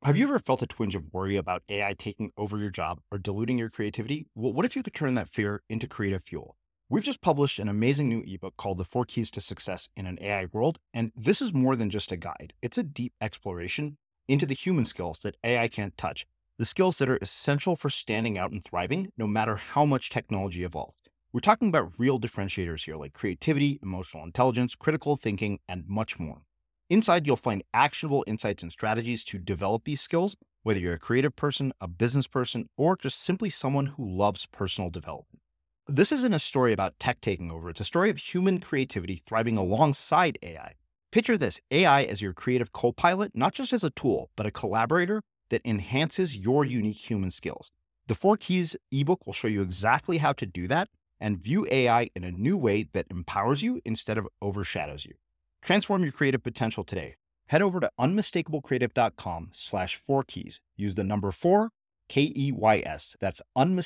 Have you ever felt a twinge of worry about AI taking over your job or diluting your creativity? Well, what if you could turn that fear into creative fuel? We've just published an amazing new ebook called The 4 Keys to Success in an AI World, and this is more than just a guide. It's a deep exploration into the human skills that AI can't touch, the skills that are essential for standing out and thriving, no matter how much technology evolves. We're talking about real differentiators here, like creativity, emotional intelligence, critical thinking, and much more. Inside, you'll find actionable insights and strategies to develop these skills, whether you're a creative person, a business person, or just simply someone who loves personal development. This isn't a story about tech taking over. It's a story of human creativity thriving alongside AI. Picture this, AI as your creative co-pilot, not just as a tool, but a collaborator that enhances your unique human skills. The 4 Keys ebook will show you exactly how to do that and view AI in a new way that empowers you instead of overshadows you. Transform your creative potential today. Head over to unmistakablecreative.com/4keys. Use the number 4, KEYS. That's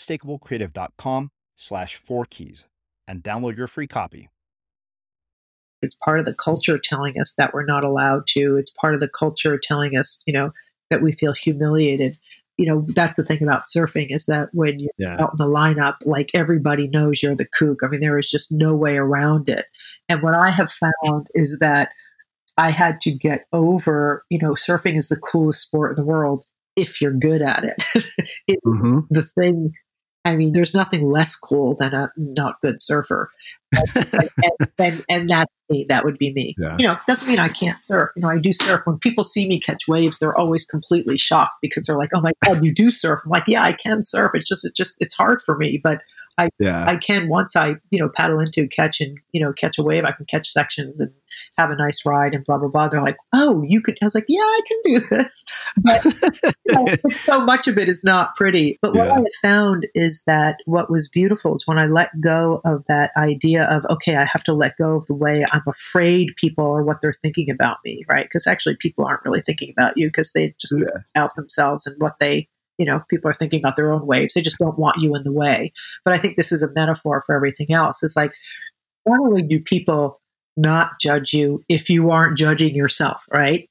unmistakablecreative.com/4keys and download your free copy. It's part of the culture telling us that we're not allowed to. It's part of the culture telling us, that we feel humiliated. That's the thing about surfing is that when you're out in the lineup, like everybody knows you're the kook. I mean, there is just no way around it. And what I have found is that I had to get over, surfing is the coolest sport in the world if you're good at it. The thing, I mean, there's nothing less cool than a not good surfer. And that's me. That would be me. Yeah. Doesn't mean I can't surf. I do surf. When people see me catch waves, they're always completely shocked because they're like, "Oh my God, you do surf." I'm like, "Yeah, I can surf. It's hard for me, but I can once I, paddle into catch and, catch a wave, I can catch sections and have a nice ride and blah, blah, blah." They're like, "Oh, you could," I was like, "Yeah, I can do this." But so much of it is not pretty. But what I have found is that what was beautiful is when I let go of that idea of, okay, I have to let go of the way I'm afraid people or what they're thinking about me, right? Because actually people aren't really thinking about you because they just out themselves and what they, people are thinking about their own waves. They just don't want you in the way. But I think this is a metaphor for everything else. It's like, not only do people not judge you if you aren't judging yourself, right?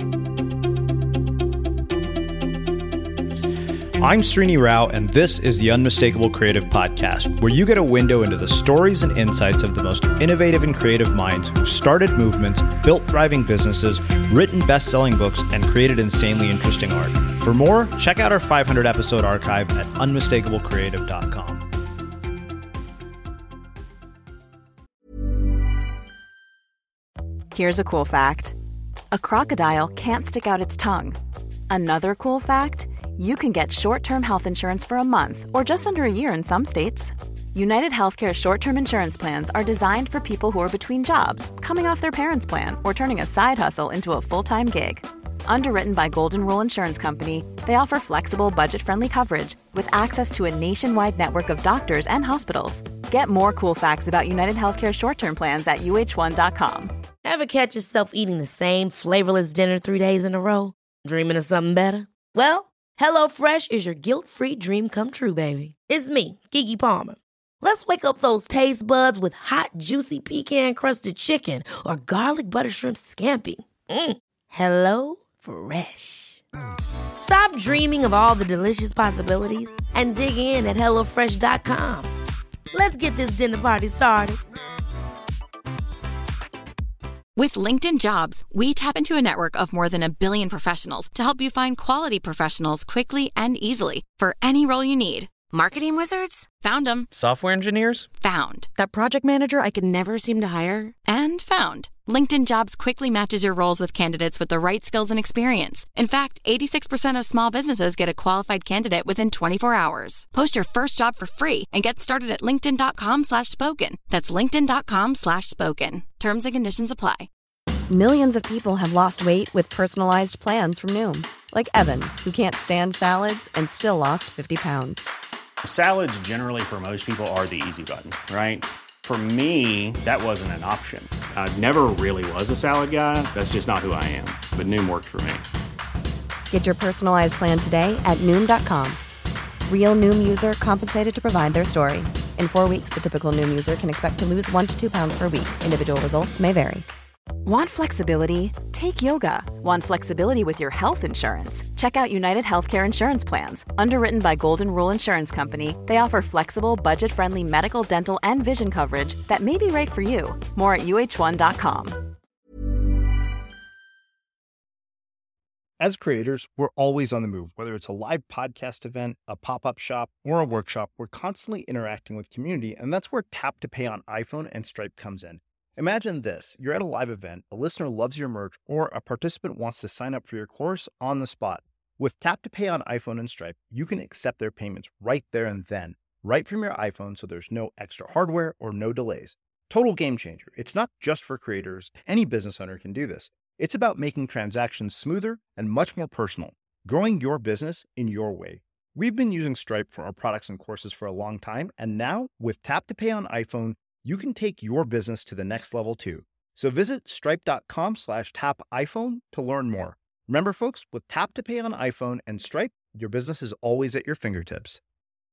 I'm Srini Rao, and this is the Unmistakable Creative Podcast, where you get a window into the stories and insights of the most innovative and creative minds who've started movements, built thriving businesses, written best-selling books, and created insanely interesting art. For more, check out our 500-episode archive at unmistakablecreative.com. Here's a cool fact. A crocodile can't stick out its tongue. Another cool fact, you can get short-term health insurance for a month or just under a year in some states. United Healthcare short-term insurance plans are designed for people who are between jobs, coming off their parents' plan, or turning a side hustle into a full-time gig. Underwritten by Golden Rule Insurance Company, they offer flexible, budget-friendly coverage with access to a nationwide network of doctors and hospitals. Get more cool facts about United Healthcare short-term plans at uh1.com. Ever catch yourself eating the same flavorless dinner 3 days in a row? Dreaming of something better? Well, HelloFresh is your guilt-free dream come true, baby. It's me, Keke Palmer. Let's wake up those taste buds with hot, juicy pecan-crusted chicken or garlic butter shrimp scampi. Hello Fresh. Stop dreaming of all the delicious possibilities and dig in at HelloFresh.com. Let's get this dinner party started. With LinkedIn Jobs, we tap into a network of more than 1 billion professionals to help you find quality professionals quickly and easily for any role you need. Marketing wizards? Found them. Software engineers? Found. That project manager I could never seem to hire? And found. LinkedIn Jobs quickly matches your roles with candidates with the right skills and experience. In fact, 86% of small businesses get a qualified candidate within 24 hours. Post your first job for free and get started at linkedin.com/spoken. That's linkedin.com/spoken. Terms and conditions apply. Millions of people have lost weight with personalized plans from Noom. Like Evan, who can't stand salads and still lost 50 pounds. Salads generally for most people are the easy button, right? For me, that wasn't an option. I never really was a salad guy. That's just not who I am. But Noom worked for me. Get your personalized plan today at Noom.com. Real Noom user compensated to provide their story. In 4 weeks, the typical Noom user can expect to lose 1 to 2 pounds per week. Individual results may vary. Want flexibility? Take yoga. Want flexibility with your health insurance? Check out United Healthcare Insurance Plans. Underwritten by Golden Rule Insurance Company, they offer flexible, budget-friendly medical, dental, and vision coverage that may be right for you. More at uh1.com. As creators, we're always on the move. Whether it's a live podcast event, a pop-up shop, or a workshop, we're constantly interacting with community, and that's where Tap to Pay on iPhone and Stripe comes in. Imagine this. You're at a live event, a listener loves your merch, or a participant wants to sign up for your course on the spot. With Tap to Pay on iPhone and Stripe, you can accept their payments right there and then, right from your iPhone, so there's no extra hardware or no delays. Total game changer. It's not just for creators. Any business owner can do this. It's about making transactions smoother and much more personal, growing your business in your way. We've been using Stripe for our products and courses for a long time, and now with Tap to Pay on iPhone, you can take your business to the next level too. So visit stripe.com/tapiphone to learn more. Remember, folks, with Tap to Pay on iPhone and Stripe, your business is always at your fingertips.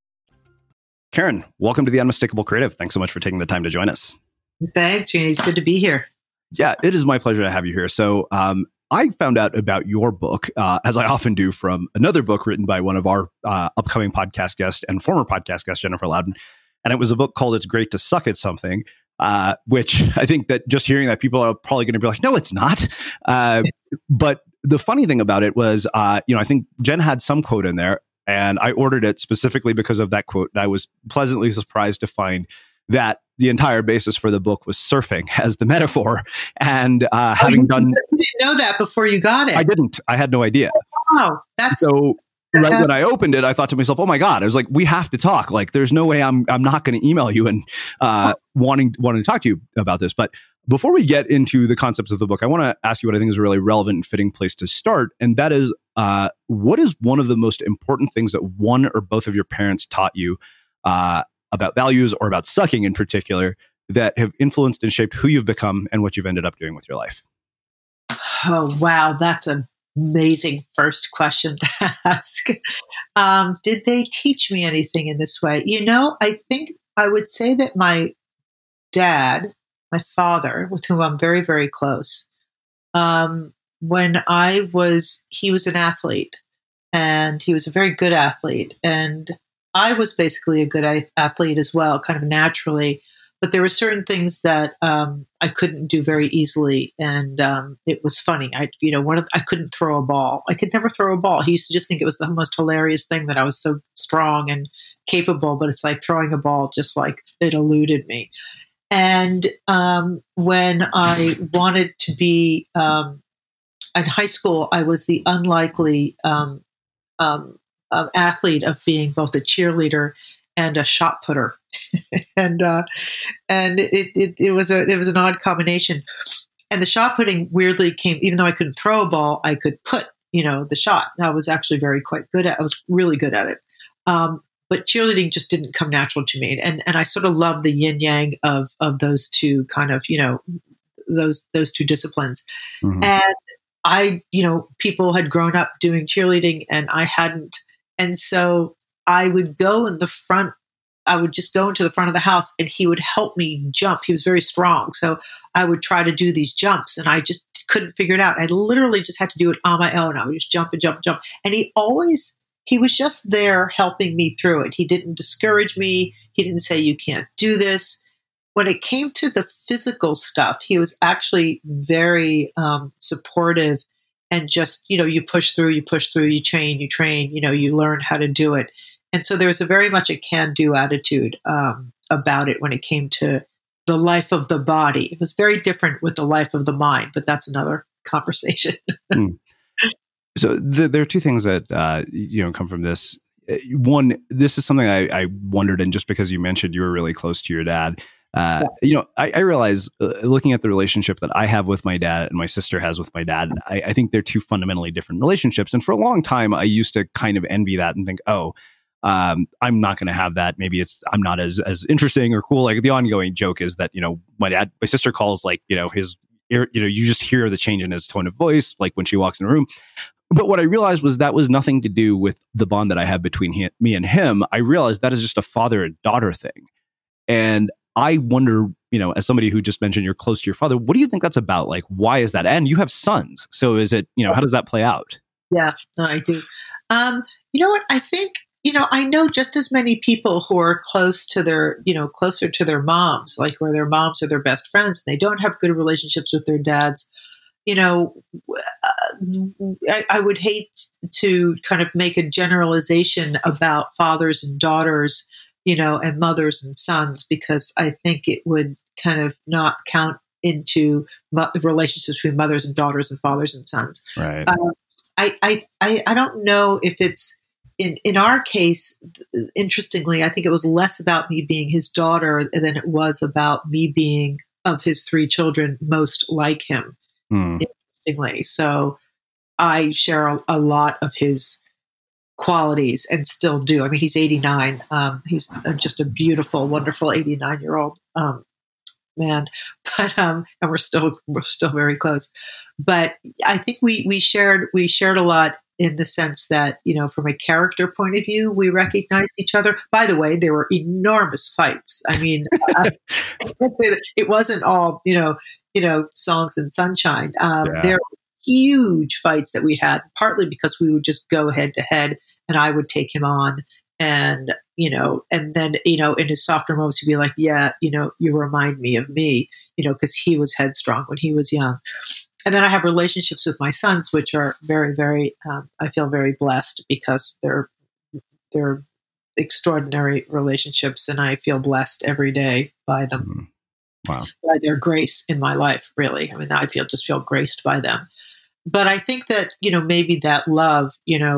Karen, welcome to the Unmistakable Creative. Thanks so much for taking the time to join us. Thanks, Jeannie. It's good to be here. Yeah, it is my pleasure to have you here. So I found out about your book, as I often do, from another book written by one of our upcoming podcast guests and former podcast guest, Jennifer Loudon. And it was a book called It's Great to Suck at Something, which I think that just hearing that, people are probably going to be like, no, it's not. But the funny thing about it was, I think Jen had some quote in there, and I ordered it specifically because of that quote. And I was pleasantly surprised to find that the entire basis for the book was surfing as the metaphor. And having done... You didn't know that before you got it. I didn't. I had no idea. Wow. That's... So right when I opened it, I thought to myself, oh my God, I was like, we have to talk. Like, there's no way I'm not going to email you and wanting to talk to you about this. But before we get into the concepts of the book, I want to ask you what I think is a really relevant and fitting place to start. And that is, what is one of the most important things that one or both of your parents taught you about values, or about sucking in particular, that have influenced and shaped who you've become and what you've ended up doing with your life? Oh, wow. That's an amazing first question to ask. Did they teach me anything in this way? I think I would say that my dad, my father, with whom I'm very, very close, he was an athlete, and he was a very good athlete. And I was basically a good athlete as well, kind of naturally. But there were certain things that I couldn't do very easily, and it was funny. I couldn't throw a ball. I could never throw a ball. He used to just think it was the most hilarious thing that I was so strong and capable. But it's like throwing a ball, just like it eluded me. And when I wanted to be at high school, I was the unlikely athlete of being both a cheerleader and a shot putter. and it was an odd combination. And the shot putting weirdly came, even though I couldn't throw a ball, I could put, the shot. I was actually I was really good at it. But cheerleading just didn't come natural to me. And I sort of loved the yin yang of those two kind of, those two disciplines. Mm-hmm. And people had grown up doing cheerleading and I hadn't. And so I would go in the front. I would just go into the front of the house and he would help me jump. He was very strong. So I would try to do these jumps and I just couldn't figure it out. I literally just had to do it on my own. I would just jump and jump and jump. And he was just there helping me through it. He didn't discourage me. He didn't say, you can't do this. When it came to the physical stuff, he was actually very supportive. And just, you push through, you train, you learn how to do it. And so there was very much a can-do attitude about it when it came to the life of the body. It was very different with the life of the mind, but that's another conversation. So there are two things that, come from this. One, this is something I wondered, and just because you mentioned you were really close to your dad, I realize looking at the relationship that I have with my dad and my sister has with my dad, I think they're two fundamentally different relationships. And for a long time, I used to kind of envy that and think, I'm not going to have that. Maybe I'm not as interesting or cool. Like the ongoing joke is that, my sister calls his ear, you just hear the change in his tone of voice, like when she walks in a room. But what I realized was that was nothing to do with the bond that I have between me and him. I realized that is just a father and daughter thing. And I wonder, as somebody who just mentioned you're close to your father, what do you think that's about? Like, why is that? And you have sons. So is it, how does that play out? Yeah, no, I do. You know what? I think, I know just as many people who are close to their, closer to their moms, like where their moms are their best friends, and they don't have good relationships with their dads. I would hate to kind of make a generalization about fathers and daughters, and mothers and sons, because I think it would kind of not count into the relationships between mothers and daughters and fathers and sons. Right. I don't know if it's in our case. Interestingly, I think it was less about me being his daughter than it was about me being, of his 3 children, most like him. Interestingly, so I share a lot of his qualities and still do. I mean, he's 89. He's just a beautiful, wonderful 89-year-old man. But and we're still very close. But I think we shared a lot in the sense that, from a character point of view, we recognized each other. By the way, there were enormous fights. I mean, it wasn't all, songs and sunshine. There were huge fights that we had, partly because we would just go head to head and I would take him on. And, and then, in his softer moments, he'd be like, yeah, you remind me of me, because he was headstrong when he was young. And then I have relationships with my sons, which are very, very, I feel very blessed because they're extraordinary relationships. And I feel blessed every day by them. Wow. By their grace in my life, really. I mean, I just feel graced by them. But I think that, maybe that love,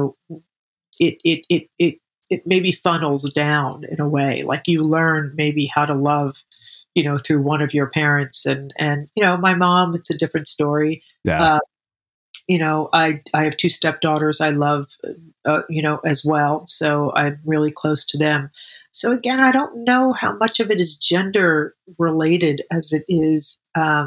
it maybe funnels down in a way, like you learn maybe how to love, through one of your parents and, my mom, it's a different story. Yeah. I have 2 stepdaughters I love, as well. So I'm really close to them. So again, I don't know how much of it is gender related as it is,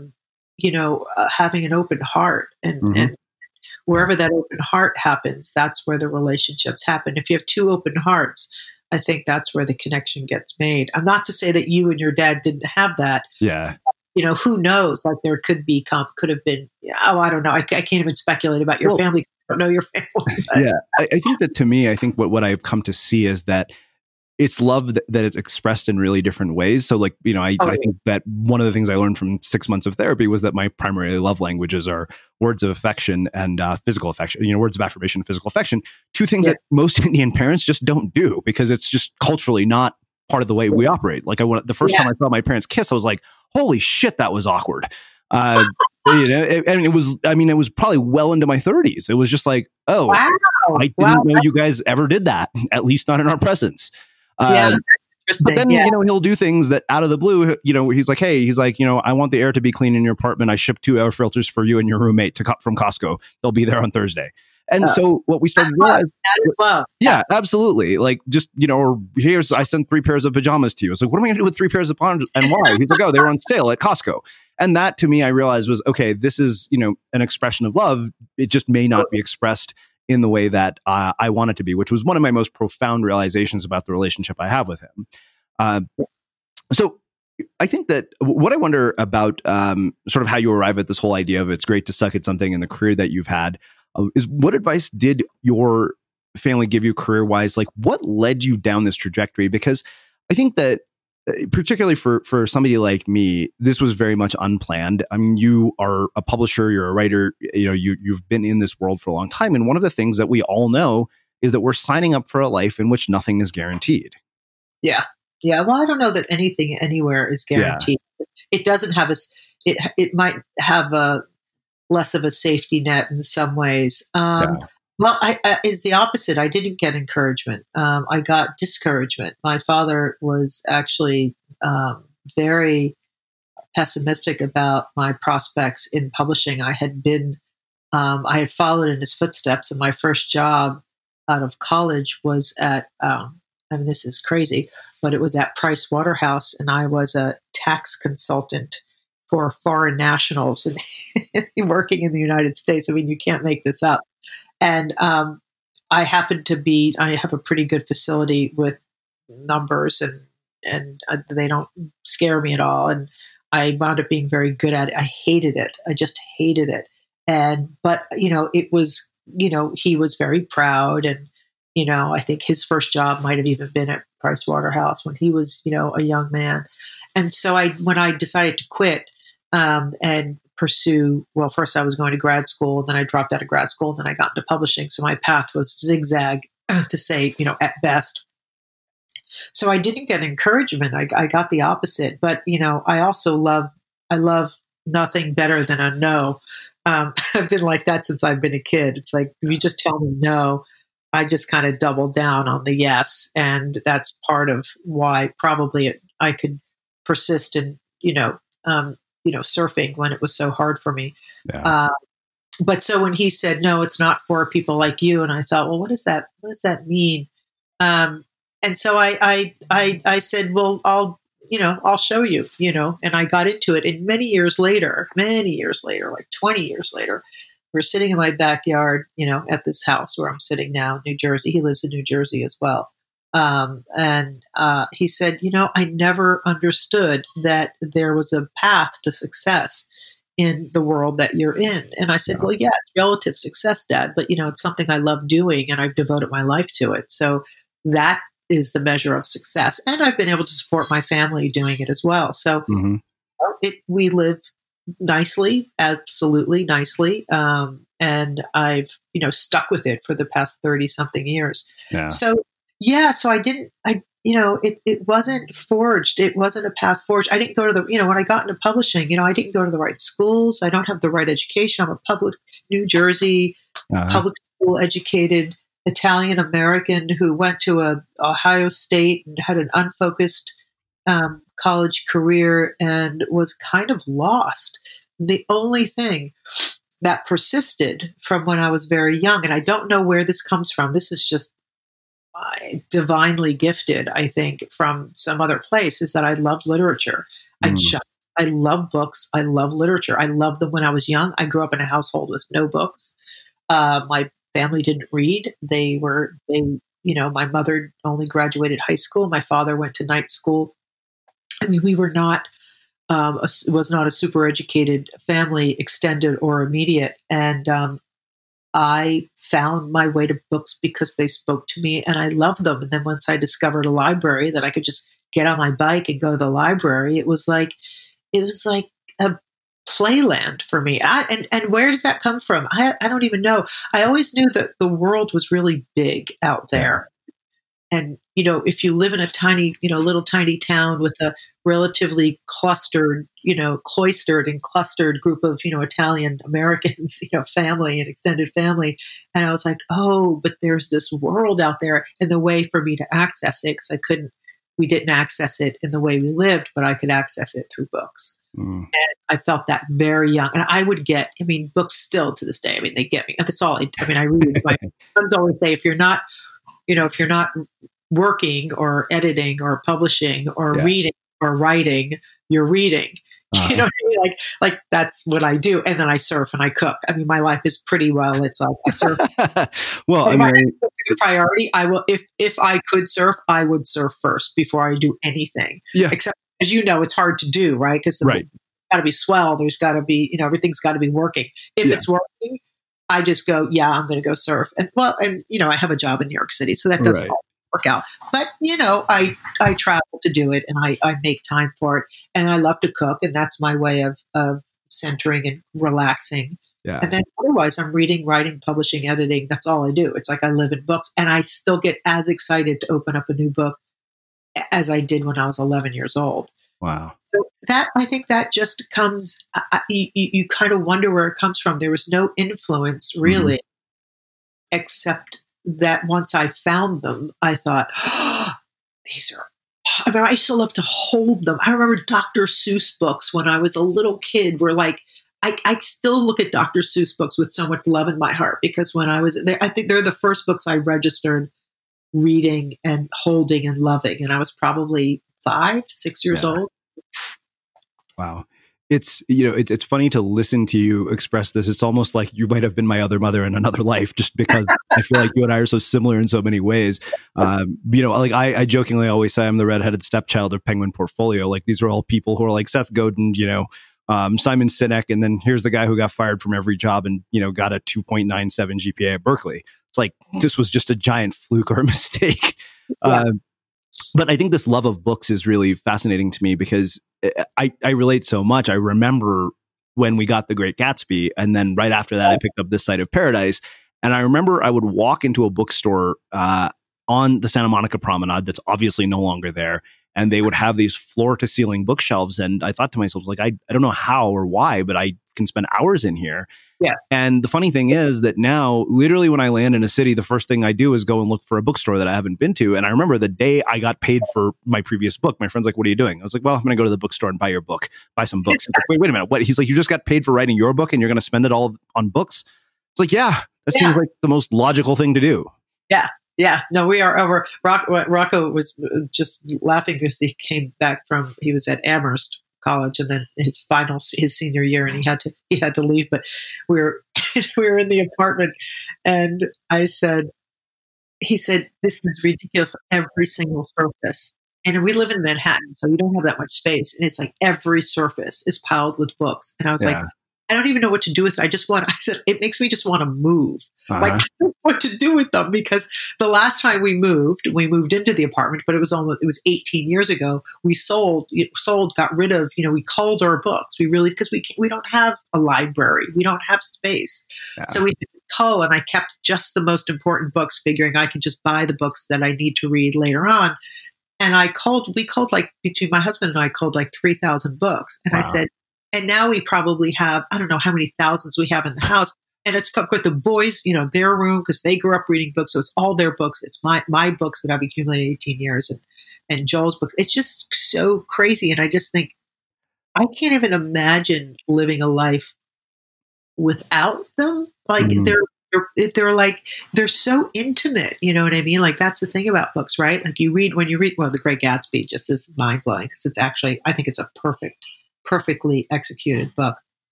having an open heart and wherever that open heart happens, that's where the relationships happen. If you have 2 open hearts, I think that's where the connection gets made. I'm not to say that you and your dad didn't have that. Yeah. Who knows? Like there could have been, I don't know. I can't even speculate about your family. I don't know your family. But. Yeah. I think that to me, I think what I've come to see is that it's love that it's expressed in really different ways. So like, I think that one of the things I learned from 6 months of therapy was that my primary love languages are words of affection and physical affection, words of affirmation and physical affection, 2 things that most Indian parents just don't do because it's just culturally not part of the way we operate. Like the first time I saw my parents kiss, I was like, holy shit, that was awkward. And it was probably well into my 30s. It was just like, oh, wow. I didn't know you guys ever did that, at least not in our presence. But then, he'll do things that out of the blue, he's like, hey, I want the air to be clean in your apartment. I shipped 2 air filters for you and your roommate from Costco. They'll be there on Thursday. And so what we started realizing, that is love. Yeah, absolutely. like just, or I sent 3 pairs of pajamas to you. It's like, what am I gonna do with 3 pairs of pajamas and why? He's like, oh, they were on sale at Costco. And that to me, I realized was, okay, this is, an expression of love. It just may not be expressed in the way that I want it to be, which was one of my most profound realizations about the relationship I have with him. So I think that what I wonder about sort of how you arrive at this whole idea of it's great to suck at something in the career that you've had is what advice did your family give you career-wise? Like what led you down this trajectory? Because I think that particularly for somebody like me, this was very much unplanned. I mean, you are a publisher, you're a writer, you've been in this world for a long time. And one of the things that we all know is that we're signing up for a life in which nothing is guaranteed. Yeah. Yeah. Well, I don't know that anything anywhere is guaranteed. Yeah. It doesn't have it might have a less of a safety net in some ways. Well, it's the opposite. I didn't get encouragement. I got discouragement. My father was actually very pessimistic about my prospects in publishing. I had followed in his footsteps, and my first job out of college was at, this is crazy, but it was at Price Waterhouse, and I was a tax consultant for foreign nationals and working in the United States. I mean, you can't make this up. And I have a pretty good facility with numbers and they don't scare me at all. And I wound up being very good at it. I hated it. I just hated it. But it was, he was very proud. And, I think his first job might have even been at Price Waterhouse when he was, a young man. And so when I decided to quit and pursue, well, first I was going to grad school, and then I dropped out of grad school, and then I got into publishing. So my path was zigzag, to say, at best. So I didn't get encouragement. I got the opposite. But, I also love nothing better than a no. I've been like that since I've been a kid. It's like, if you just tell me no, I just kind of double down on the yes. And that's part of why probably I could persist in, surfing when it was so hard for me. Yeah. But so when he said, no, it's not for people like you. And I thought, well, what does that mean? And so I said, well, I'll show you, and I got into it. And many years later, like 20 years later, we're sitting in my backyard, at this house where I'm sitting now in New Jersey. He lives in New Jersey as well. And he said, I never understood that there was a path to success in the world that you're in. And I said, well, yeah, it's relative success, Dad, but it's something I love doing, and I've devoted my life to it. So that is the measure of success. And I've been able to support my family doing it as well. So we live nicely, absolutely nicely. And I've, stuck with it for the past 30 something years. Yeah. So it wasn't forged. It wasn't a path forged. I didn't go to when I got into publishing, I didn't go to the right schools. I don't have the right education. I'm a New Jersey public school educated Italian American who went to Ohio State and had an unfocused college career and was kind of lost. The only thing that persisted from when I was very young, and I don't know where this comes from. This is just divinely gifted, I think, from some other place, is that I love literature. I love books. I love literature. I loved them when I was young. I grew up in a household with no books. My family didn't read. My mother only graduated high school. My father went to night school. I mean, we were not, was not a super educated family, extended or immediate. And I found my way to books because they spoke to me and I loved them. And then once I discovered a library that I could just get on my bike and go to the library, it was like a playland for me. And where does that come from? I don't even know. I always knew that the world was really big out there. And, if you live in a tiny, little tiny town with a relatively cloistered and clustered group of, Italian Americans, family and extended family. And I was like, oh, but there's this world out there, and the way for me to access it, because we didn't access it in the way we lived, but I could access it through books. And I felt that very young. And I would get, books still to this day. They get me. That's all I read. My friends always say, if you're not working or editing or publishing or reading or writing, you're reading. You know what I mean? Like that's what I do. And then I surf and I cook. My life is pretty well. It's like I surf. Well, priority. I will, if I could surf, I would surf first before I do anything. Yeah. Except, as it's hard to do, right? Because got to be swell. There's got to be, everything's got to be working. If it's working, I just go, I'm going to go surf. And I have a job in New York City, so that doesn't all work out. But, I travel to do it and I make time for it. And I love to cook, and that's my way of centering and relaxing. Yeah. And then otherwise I'm reading, writing, publishing, editing. That's all I do. It's like I live in books, and I still get as excited to open up a new book as I did when I was 11 years old. Wow. So I think that just comes, you kind of wonder where it comes from. There was no influence really, except that once I found them, I thought, these are, I used to love to hold them. I remember Dr. Seuss books when I was a little kid were like, I still look at Dr. Seuss books with so much love in my heart, because when I was there, I think they're the first books I registered reading and holding and loving. And I was probably 5-6 years old. Wow. it's, it's funny to listen to you express this. It's almost like you might have been my other mother in another life, just because I feel like you and I are so similar in so many ways. Like I jokingly always say I'm the redheaded stepchild of Penguin Portfolio. Like these are all people who are like Seth Godin, Simon Sinek, and then here's the guy who got fired from every job and, got a 2.97 GPA at Berkeley. It's like, this was just a giant fluke or a mistake. Yeah. But I think this love of books is really fascinating to me because I relate so much. I remember when we got The Great Gatsby, and then right after that, I picked up This Side of Paradise. And I remember I would walk into a bookstore on the Santa Monica Promenade that's obviously no longer there. And they would have these floor to ceiling bookshelves. And I thought to myself, like, I don't know how or why, but I can spend hours in here. Yeah. And the funny thing is that now, literally, when I land in a city, the first thing I do is go and look for a bookstore that I haven't been to. And I remember the day I got paid for my previous book, my friend's like, "What are you doing?" I was like, "Well, I'm going to go to the bookstore and buy your book, buy some books." He's like, wait a minute. What? He's like, "You just got paid for writing your book and you're going to spend it all on books?" It's like, yeah, that seems like the most logical thing to do. Yeah. Yeah, no, we are over. Rocco was just laughing because he was at Amherst College, and then his senior year, and he had to leave. But we were in the apartment, and he said, "This is ridiculous. Every single surface." And we live in Manhattan, so we don't have that much space, and it's like every surface is piled with books. And I was like, I don't even know what to do with it. I said, it makes me just want to move. Like, I don't know what to do with them, because the last time we moved into the apartment, but it was 18 years ago. We got rid of, we culled our books. We really, because we don't have a library. We don't have space. Yeah. So we had to cull, and I kept just the most important books, figuring I could just buy the books that I need to read later on. And we culled like, between my husband and I, culled like 3,000 books. And I said, and now we probably have, I don't know how many thousands we have in the house. And it's with the boys, their room, because they grew up reading books. So it's all their books. It's my books that I've accumulated 18 years, and Joel's books. It's just so crazy. And I just think, I can't even imagine living a life without them. Like they're so intimate. You know what I mean? Like, that's the thing about books, right? Like when you read, The Great Gatsby just is mind blowing, because it's actually, I think it's a perfectly executed book.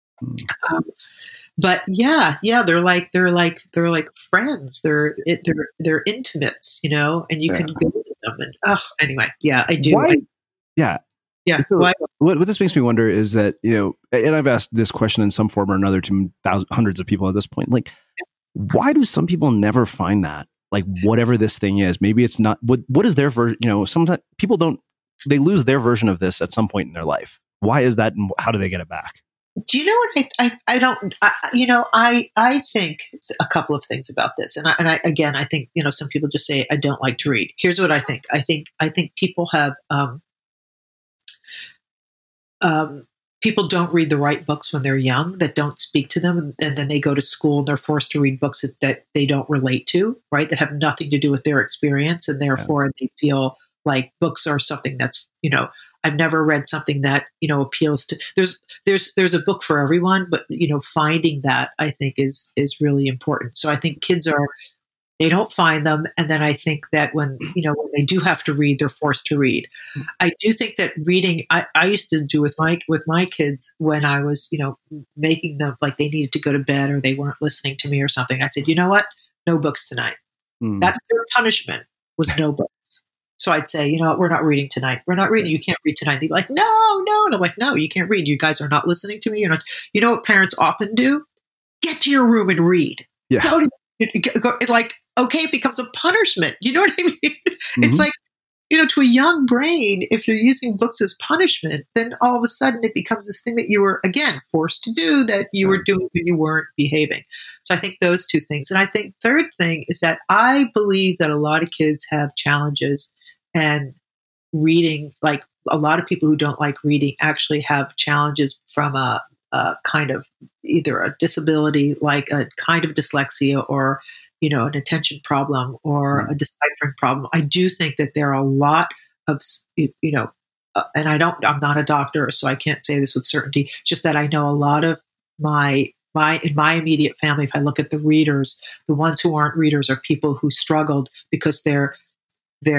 But yeah, they're like friends. They're intimates, and you can go to them. And anyway, yeah, I do. Yeah. So what this makes me wonder is that, and I've asked this question in some form or another to hundreds of people at this point. Like, why do some people never find that? Like, whatever this thing is, maybe it's not. What is their version? Sometimes people they lose their version of this at some point in their life. Why is that, and how do they get it back? Do you know what I think a couple of things about this, and I think some people just say I don't like to read. Here's what I think. I think people have people don't read the right books when they're young, that don't speak to them, and then they go to school and they're forced to read books that they don't relate to, right? That have nothing to do with their experience, and therefore they feel like books are something that's I've never read something that, appeals to, there's a book for everyone, but, finding that, I think is really important. So I think kids they don't find them. And then I think that when they do have to read, they're forced to read. I do think that reading, I used to do with my kids when I was, making them like they needed to go to bed or they weren't listening to me or something. I said, you know what? No books tonight. That's their punishment, was no books. So I'd say, we're not reading tonight. We're not reading. You can't read tonight. They'd be like, no. And I'm like, no, you can't read. You guys are not listening to me. You know what parents often do? Get to your room and read. Yeah. Go, like, okay, it becomes a punishment. You know what I mean? Mm-hmm. It's like, to a young brain, if you're using books as punishment, then all of a sudden it becomes this thing that you were, again, forced to do, that you were doing when you weren't behaving. So I think those two things. And I think third thing is that I believe that a lot of kids have challenges, and reading, like a lot of people who don't like reading actually have challenges from a kind of either a disability, like a kind of dyslexia, or an attention problem, or a deciphering problem. I do think that there are a lot of, and I'm not a doctor, so I can't say this with certainty, just that I know a lot of in my immediate family, if I look at the readers, the ones who aren't readers are people who struggled because their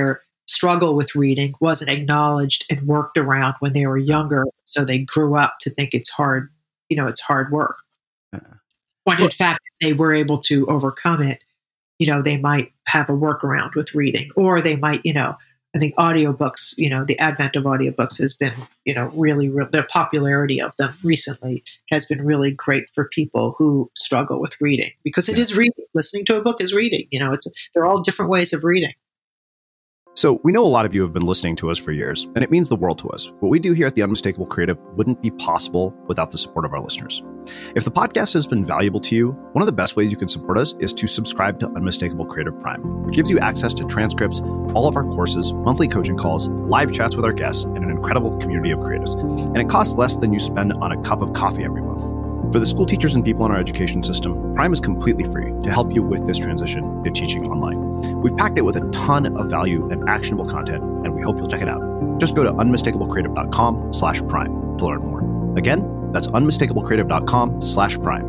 struggle with reading wasn't acknowledged and worked around when they were younger. So they grew up to think it's hard, it's hard work. When in fact, if they were able to overcome it, they might have a workaround with reading, or they might, I think audiobooks, the advent of audiobooks has been, really, the popularity of them recently has been really great for people who struggle with reading, because it is reading. Listening to a book is reading. They're all different ways of reading. So we know a lot of you have been listening to us for years, and it means the world to us. What we do here at The Unmistakable Creative wouldn't be possible without the support of our listeners. If the podcast has been valuable to you, one of the best ways you can support us is to subscribe to Unmistakable Creative Prime, which gives you access to transcripts, all of our courses, monthly coaching calls, live chats with our guests, and an incredible community of creatives. And it costs less than you spend on a cup of coffee every month. For the school teachers and people in our education system, Prime is completely free to help you with this transition to teaching online. We've packed it with a ton of value and actionable content, and we hope you'll check it out. Just go to unmistakablecreative.com/prime to learn more. Again, that's unmistakablecreative.com/prime.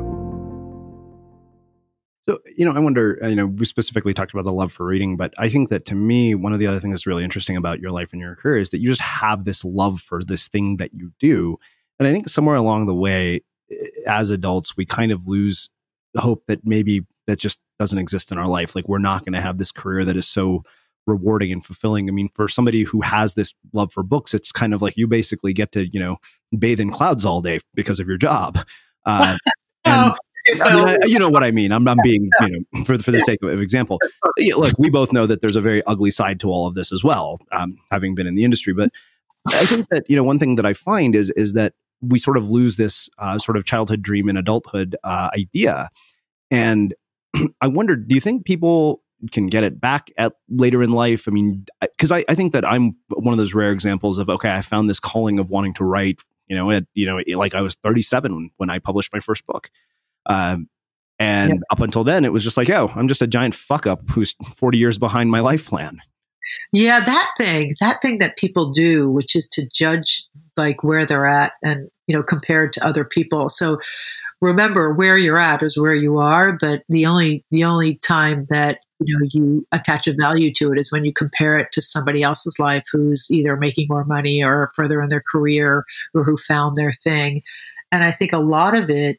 So, I wonder, we specifically talked about the love for reading, but I think that to me, one of the other things that's really interesting about your life and your career is that you just have this love for this thing that you do. And I think somewhere along the way, as adults, we kind of lose hope that maybe that just doesn't exist in our life. Like, we're not going to have this career that is so rewarding and fulfilling. I mean, for somebody who has this love for books, it's kind of like you basically get to, bathe in clouds all day because of your job. And you know what I mean? I'm being, for the sake of example. Look, we both know that there's a very ugly side to all of this as well, having been in the industry. But I think that, one thing that I find is that we sort of lose this sort of childhood dream in adulthood idea. And I wonder, do you think people can get it back at later in life? I mean, because I think that I'm one of those rare examples of, okay, I found this calling of wanting to write, like I was 37 when I published my first book. Up until then, it was just like, oh, I'm just a giant fuck up who's 40 years behind my life plan. Yeah, that thing that people do, which is to judge like where they're at and, compared to other people. So remember, where you're at is where you are, but the only time that, you attach a value to it is when you compare it to somebody else's life who's either making more money or further in their career or who found their thing. And I think a lot of it,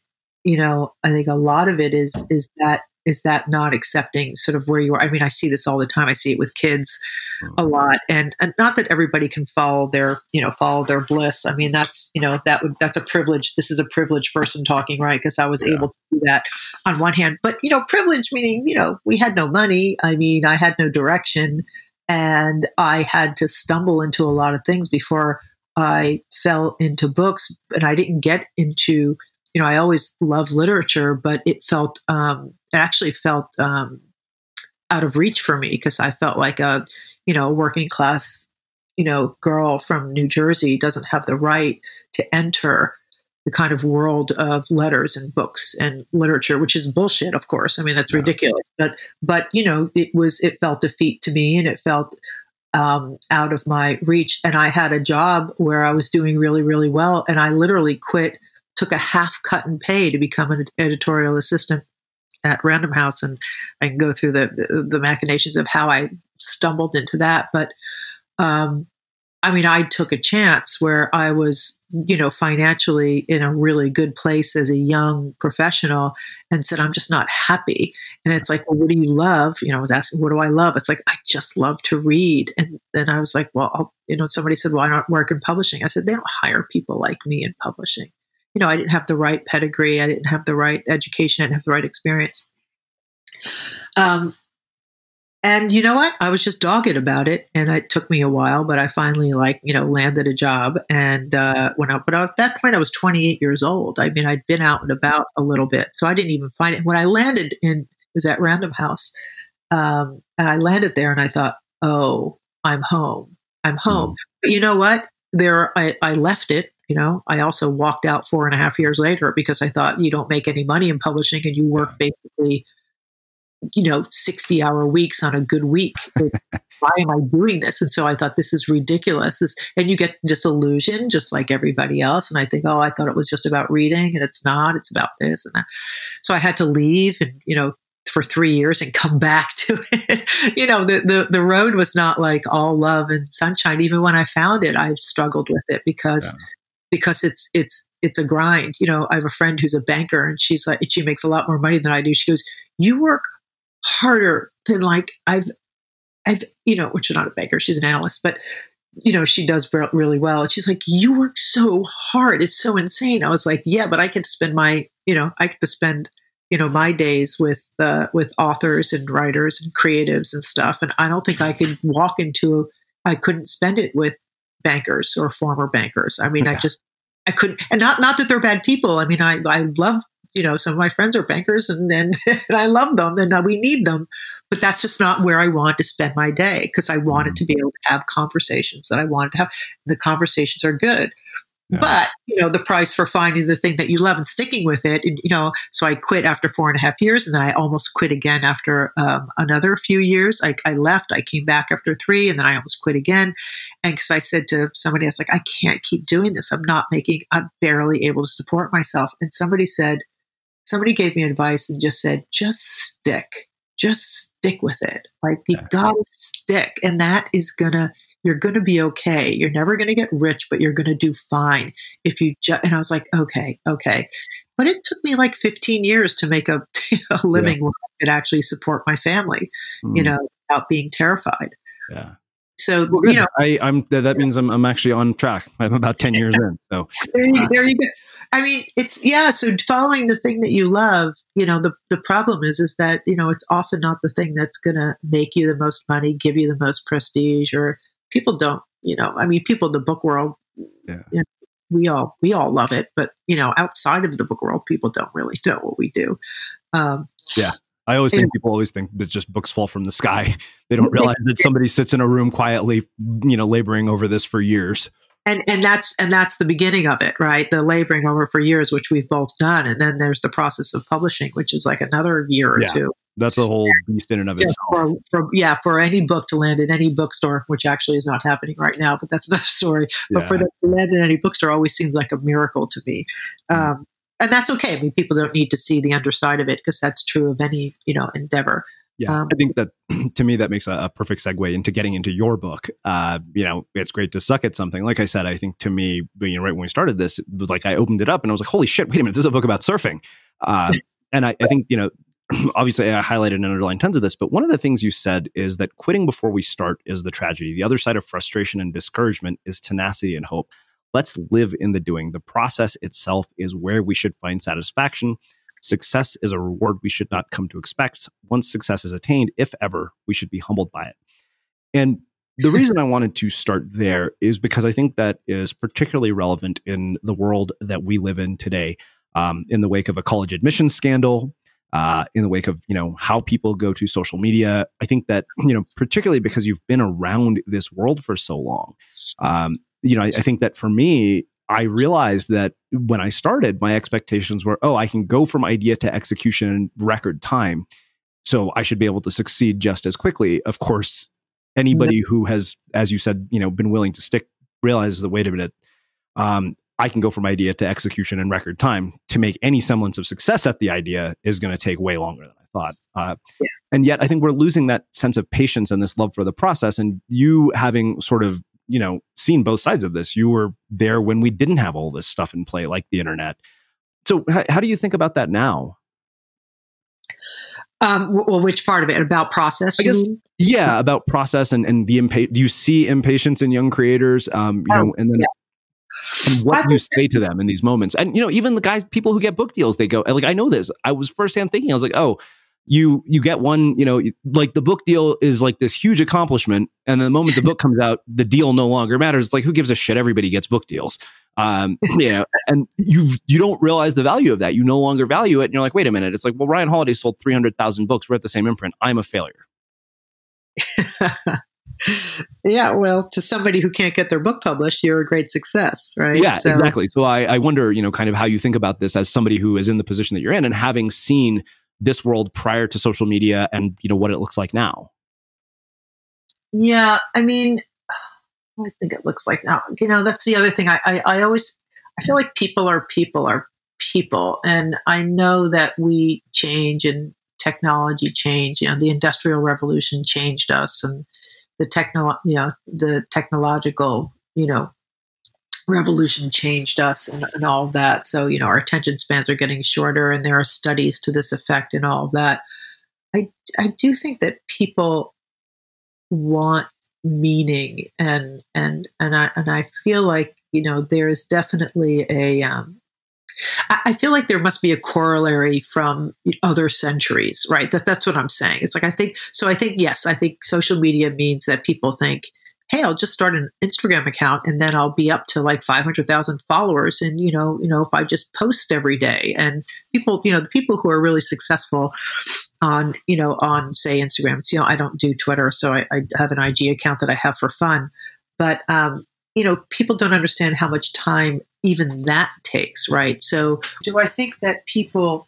is that not accepting sort of where you are. I mean, I see this all the time. I see it with kids a lot, and not that everybody can follow their bliss. I mean, that's a privilege. This is a privileged person talking, right? Because I was able to do that on one hand, but privilege meaning, we had no money. I mean, I had no direction, and I had to stumble into a lot of things before I fell into books, and I didn't get into, I always loved literature, but it actually felt out of reach for me, because I felt like a working class, girl from New Jersey doesn't have the right to enter the kind of world of letters and books and literature, which is bullshit, of course. I mean, that's ridiculous. But it felt defeat to me, and it felt out of my reach. And I had a job where I was doing really, really well, and I literally quit. Took a half cut in pay to become an editorial assistant at Random House, and I can go through the machinations of how I stumbled into that. But I took a chance where I was, financially in a really good place as a young professional, and said, I'm just not happy. And it's like, well, what do you love? I was asking, what do I love? It's like, I just love to read. And then I was like, well, somebody said, why not work in publishing? I said, they don't hire people like me in publishing. I didn't have the right pedigree. I didn't have the right education. I didn't have the right experience. And you know what? I was just dogged about it. And it took me a while, but I finally landed a job and went out. But at that point, I was 28 years old. I mean, I'd been out and about a little bit. So I didn't even find it. When I landed it was at Random House. And I landed there and I thought, oh, I'm home. I'm home. But you know what? I left it. I also walked out 4.5 years later because I thought you don't make any money in publishing and you work basically, 60-hour weeks on a good week. Why am I doing this? And so I thought, this is ridiculous. And you get disillusioned just like everybody else. And I think, I thought it was just about reading, and it's not. It's about this and that. So I had to leave and, for 3 years and come back to it. The road was not like all love and sunshine. Even when I found it, I struggled with it because it's a grind. I have a friend who's a banker, and she makes a lot more money than I do. She goes, "You work harder than I've, which is not a banker, she's an analyst, but she does really well." And she's like, "You work so hard. It's so insane." I was like, "Yeah, but I get to spend my days with authors and writers and creatives and stuff. And I don't think I could I couldn't spend it with bankers or former bankers. I mean, I couldn't, and not that they're bad people. I mean, I love, some of my friends are bankers and I love them and we need them, but that's just not where I want to spend my day, because I wanted to be able to have conversations that I wanted to have. The conversations are good. Yeah. But, the price for finding the thing that you love and sticking with it, so I quit after 4.5 years, and then I almost quit again after another few years. I left, I came back after 3, and then I almost quit again. And because I said to somebody, I was like, I can't keep doing this. I'm barely able to support myself. And somebody gave me advice and just said, just stick with it. You gotta stick. And that is you're going to be okay. You're never going to get rich, but you're going to do fine if you and I was like, okay. But it took me 15 years to make a living where I could actually support my family, without being terrified. Yeah. So, I'm that means I'm actually on track. I'm about 10 years in. So there you go. I mean, so following the thing that you love, the problem is that, it's often not the thing that's going to make you the most money, give you the most prestige, or people don't, people in the book world, we all love it, but outside of the book world, people don't really know what we do. I always think people always think that just books fall from the sky. They don't realize that somebody sits in a room quietly, laboring over this for years. And that's the beginning of it, right? The laboring over for years, which we've both done. And then there's the process of publishing, which is another year or two. That's a whole beast in and of itself. For any book to land in any bookstore, which actually is not happening right now, but that's another story. But for them to land in any bookstore always seems like a miracle to me. And that's okay. I mean, people don't need to see the underside of it, because that's true of any, endeavor. Yeah, I think that to me, that makes a perfect segue into getting into your book. It's great to suck at something. Like I said, I think to me, right when we started this, I opened it up and I was like, holy shit, wait a minute, this is a book about surfing. And I think, obviously I highlighted and underlined tons of this, but one of the things you said is that quitting before we start is the tragedy. The other side of frustration and discouragement is tenacity and hope. Let's live in the doing. The process itself is where we should find satisfaction. Success is a reward we should not come to expect. Once success is attained, if ever, we should be humbled by it. And the reason I wanted to start there is because I think that is particularly relevant in the world that we live in today, in the wake of a college admissions scandal, in the wake of, how people go to social media. I think that, particularly because you've been around this world for so long, I think that for me, I realized that when I started, my expectations were, I can go from idea to execution in record time, so I should be able to succeed just as quickly. Of course, anybody who has, as you said, been willing to stick, realizes that, wait a minute, I can go from idea to execution in record time. To make any semblance of success at the idea is going to take way longer than I thought. And yet I think we're losing that sense of patience and this love for the process. And you, having sort of, seen both sides of this, you were there when we didn't have all this stuff in play, like the internet. So how do you think about that now? Well, which part of it? About process? I guess, about process and the do you see impatience in young creators? And what do you say to them in these moments? And, even the people who get book deals, they go, I know this. I was firsthand thinking, I was like, you get one, the book deal is this huge accomplishment. And then the moment the book comes out, the deal no longer matters. It's who gives a shit? Everybody gets book deals. And you don't realize the value of that. You no longer value it. And you're like, wait a minute. It's well, Ryan Holiday sold 300,000 books. We're at the same imprint. I'm a failure. Yeah, well, to somebody who can't get their book published, you're a great success, right? Yeah, exactly. So I wonder, kind of how you think about this as somebody who is in the position that you're in and having seen this world prior to social media and, what it looks like now. Yeah, I mean, I think it looks like now. That's the other thing. I feel like people are people. And I know that we change and technology change. The Industrial Revolution changed us, and the technological, revolution changed us, and all of that. So, our attention spans are getting shorter, and there are studies to this effect and all of that. I do think that people want meaning, and I feel like, there's definitely I feel like there must be a corollary from other centuries, right? That's what I'm saying. It's like, I think social media means that people think, hey, I'll just start an Instagram account and then I'll be up to like 500,000 followers. And, if I just post every day, and people, the people who are really successful on say Instagram, I don't do Twitter, so I have an IG account that I have for fun. But, people don't understand how much time even that takes, right? So do I think that people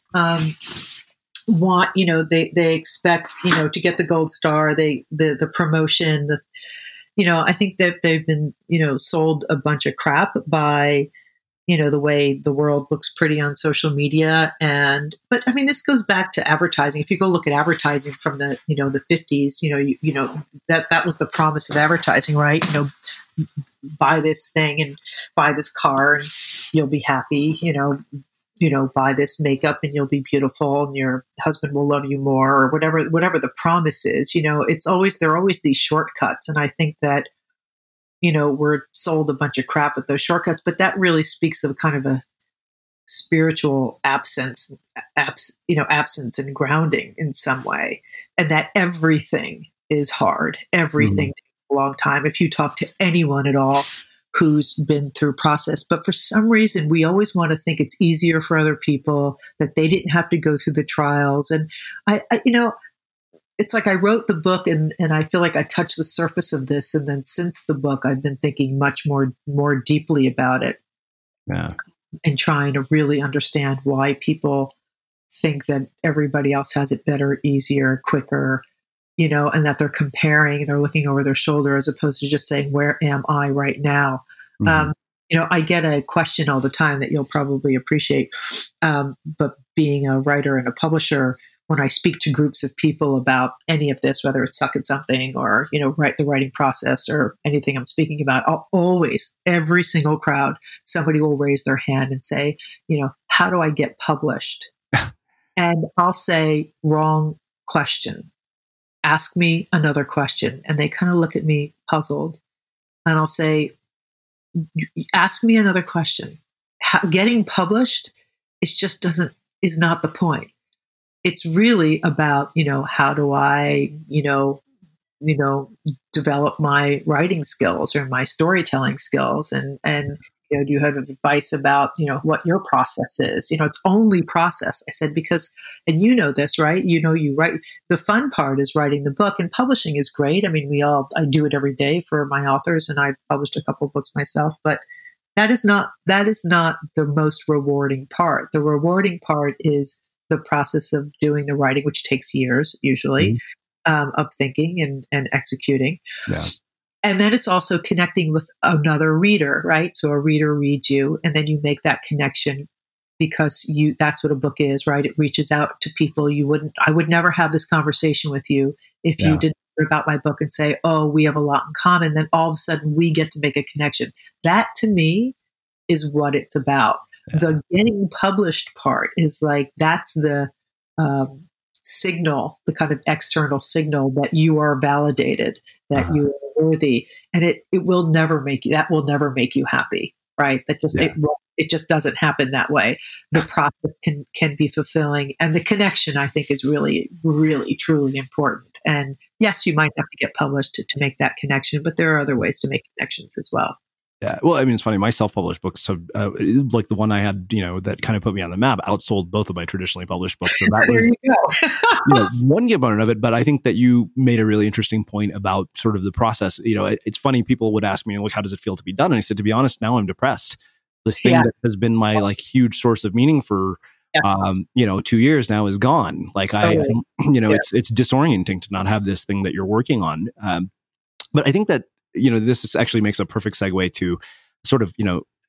want, they expect, to get the gold star, the promotion, I think that they've been, sold a bunch of crap by, the way the world looks pretty on social media. But I mean, this goes back to advertising. If you go look at advertising from the, the 50s, that was the promise of advertising, right? Buy this thing and buy this car and you'll be happy, buy this makeup and you'll be beautiful and your husband will love you more, or whatever the promise is. There are always these shortcuts. And I think that, we're sold a bunch of crap with those shortcuts, but that really speaks of kind of a spiritual absence and grounding in some way. And that everything is hard. Everything takes a long time. If you talk to anyone at all who's been through process, but for some reason, we always want to think it's easier for other people, that they didn't have to go through the trials. And I it's like I wrote the book and I feel like I touched the surface of this. And then since the book, I've been thinking much more deeply about it. Yeah. And trying to really understand why people think that everybody else has it better, easier, quicker, and that they're comparing, they're looking over their shoulder as opposed to just saying, where am I right now? Mm-hmm. I get a question all the time that you'll probably appreciate. But being a writer and a publisher, when I speak to groups of people about any of this, whether it's Suck at Something or, write the writing process or anything I'm speaking about, I'll always, every single crowd, somebody will raise their hand and say, how do I get published? And I'll say, wrong question. Ask me another question. And they kind of look at me puzzled. And I'll say, ask me another question. Getting published is not the point. It's really about, how do I, develop my writing skills or my storytelling skills, and do you have advice about, what your process is? It's only process. I said, because, and this, right? You write, the fun part is writing the book, and publishing is great. I mean, I do it every day for my authors, and I've published a couple of books myself, but that is not the most rewarding part. The rewarding part is the process of doing the writing, which takes years usually, of thinking and executing. Yeah. And then it's also connecting with another reader, right? So a reader reads you, and then you make that connection because that's what a book is, right? It reaches out to people. I would never have this conversation with you if you didn't hear about my book and say, oh, we have a lot in common. Then all of a sudden we get to make a connection. That to me is what it's about. Yeah. The getting published part is like, that's the signal, the kind of external signal that you are validated, that you are worthy. And it will never make you happy, right? It just doesn't happen that way. The process can be fulfilling. And the connection, I think, is really, really, truly important. And yes, you might have to get published to make that connection, but there are other ways to make connections as well. Yeah. Well, I mean, it's funny. My self-published books, like the one I had, that kind of put me on the map, outsold both of my traditionally published books. So that there you go. One component of it. But I think that you made a really interesting point about sort of the process. It's funny. People would ask me, "Look, how does it feel to be done?" And I said, to be honest, now I'm depressed. This thing that has been my huge source of meaning for 2 years now is gone. It's disorienting to not have this thing that you're working on. But I think that this actually makes a perfect segue to sort of,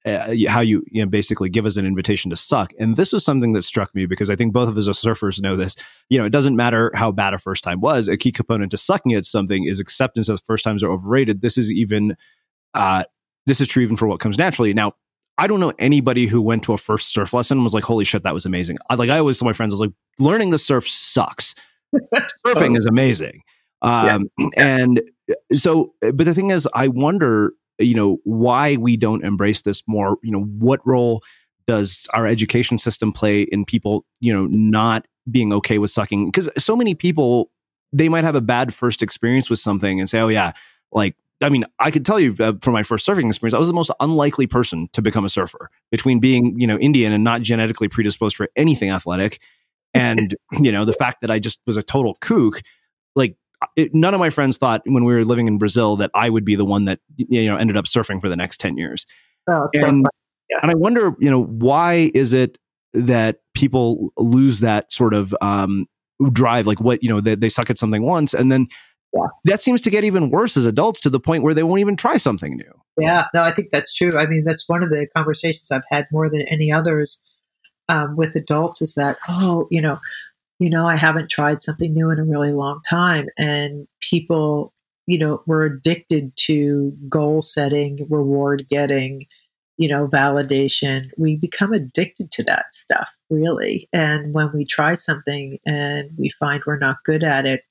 how you basically give us an invitation to suck. And this was something that struck me because I think both of us as surfers know this. It doesn't matter how bad a first time was. A key component to sucking at something is acceptance that first times are overrated. This is true even for what comes naturally. Now, I don't know anybody who went to a first surf lesson and was like, holy shit, that was amazing. I always tell my friends, I was like, learning to surf sucks. Surfing is amazing. And so, but the thing is, I wonder, why we don't embrace this more. What role does our education system play in people, not being okay with sucking? Because so many people, they might have a bad first experience with something and say, oh yeah, I could tell you from my first surfing experience, I was the most unlikely person to become a surfer between being, Indian and not genetically predisposed for anything athletic. And, the fact that I just was a total kook, none of my friends thought when we were living in Brazil that I would be the one that, ended up surfing for the next 10 years. Oh, and I wonder, why is it that people lose that sort of drive? They suck at something once and then that seems to get even worse as adults to the point where they won't even try something new. Yeah, no, I think that's true. I mean, that's one of the conversations I've had more than any others with adults is that, I haven't tried something new in a really long time. And people, we're addicted to goal setting, reward getting, validation. We become addicted to that stuff, really. And when we try something and we find we're not good at it,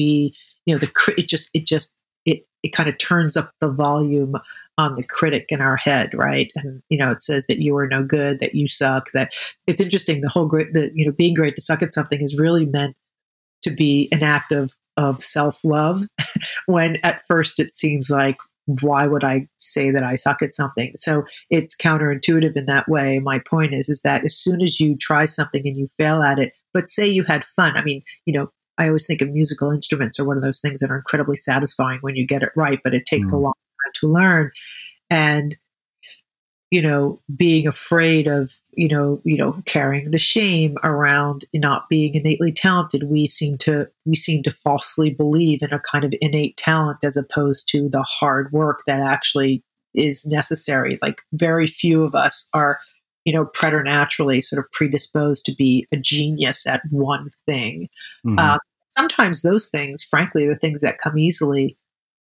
it kind of turns up the volume on the critic in our head, right? And it says that you are no good, that you suck. That it's interesting. Being great to suck at something is really meant to be an act of self-love. When at first it seems like, why would I say that I suck at something? So it's counterintuitive in that way. My point is that as soon as you try something and you fail at it, but say you had fun. I mean, I always think of musical instruments are one of those things that are incredibly satisfying when you get it right, but it takes a long time to learn. And, being afraid of, carrying the shame around not being innately talented, we seem to falsely believe in a kind of innate talent as opposed to the hard work that actually is necessary. Like very few of us are, preternaturally sort of predisposed to be a genius at one thing. Mm-hmm. Sometimes those things, frankly, the things that come easily,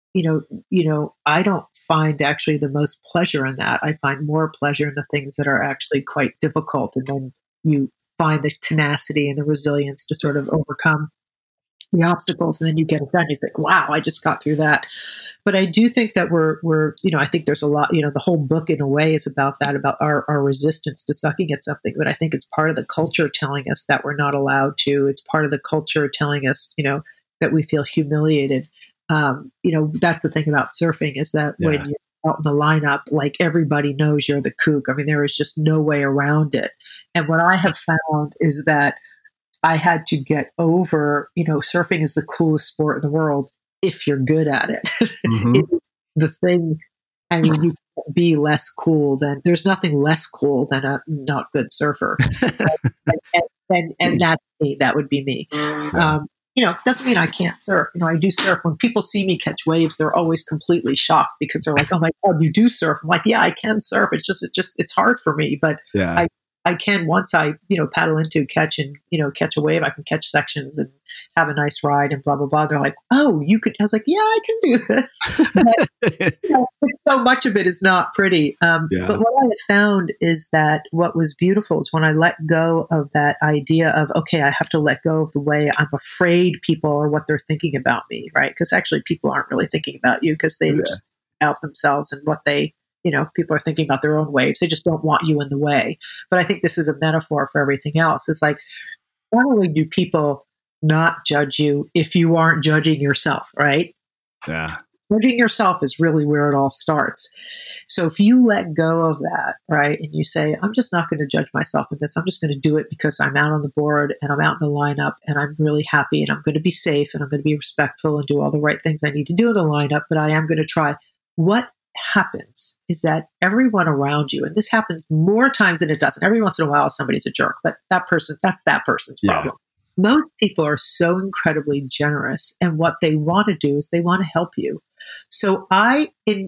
I don't find actually the most pleasure in that. I find more pleasure in the things that are actually quite difficult. And then you find the tenacity and the resilience to sort of overcome the obstacles, and then you get it done. You think, wow, I just got through that. But I do think that we're I think there's a lot, the whole book in a way is about that, about our resistance to sucking at something. But I think it's part of the culture telling us that we're not allowed to. It's part of the culture telling us, that we feel humiliated. That's the thing about surfing is that when you're out in the lineup, like everybody knows you're the kook. I mean, there is just no way around it. And what I have found is that I had to get over, surfing is the coolest sport in the world if you're good at it. Mm-hmm. It's the thing. I mean, you can't be less cool there's nothing less cool than a not good surfer. and that's me. That would be me. Doesn't mean I can't surf. I do surf. When people see me catch waves, they're always completely shocked because they're like, "Oh my God, you do surf!" I'm like, "Yeah, I can surf. It's hard for me, but I can once I paddle into catch a wave. I can catch sections and have a nice ride and blah blah blah." They're like, "Oh, you could?" I was like, "Yeah, I can do this." But, so much of it is not pretty. But what I have found is that what was beautiful is when I let go of that idea of, okay, I have to let go of the way I'm afraid people or what they're thinking about me, right? Because actually, people aren't really thinking about you because they just out themselves and what they. People are thinking about their own waves. They just don't want you in the way. But I think this is a metaphor for everything else. It's like, not only do people not judge you if you aren't judging yourself, right? Yeah. Judging yourself is really where it all starts. So if you let go of that, right, and you say, I'm just not going to judge myself in this. I'm just going to do it because I'm out on the board and I'm out in the lineup and I'm really happy and I'm going to be safe and I'm going to be respectful and do all the right things I need to do in the lineup, but I am going to try. What happens is that everyone around you, and this happens more times than it doesn't. Every once in a while, somebody's a jerk, but that's that person's problem. Most people are so incredibly generous, and what they want to do is they want to help you. So in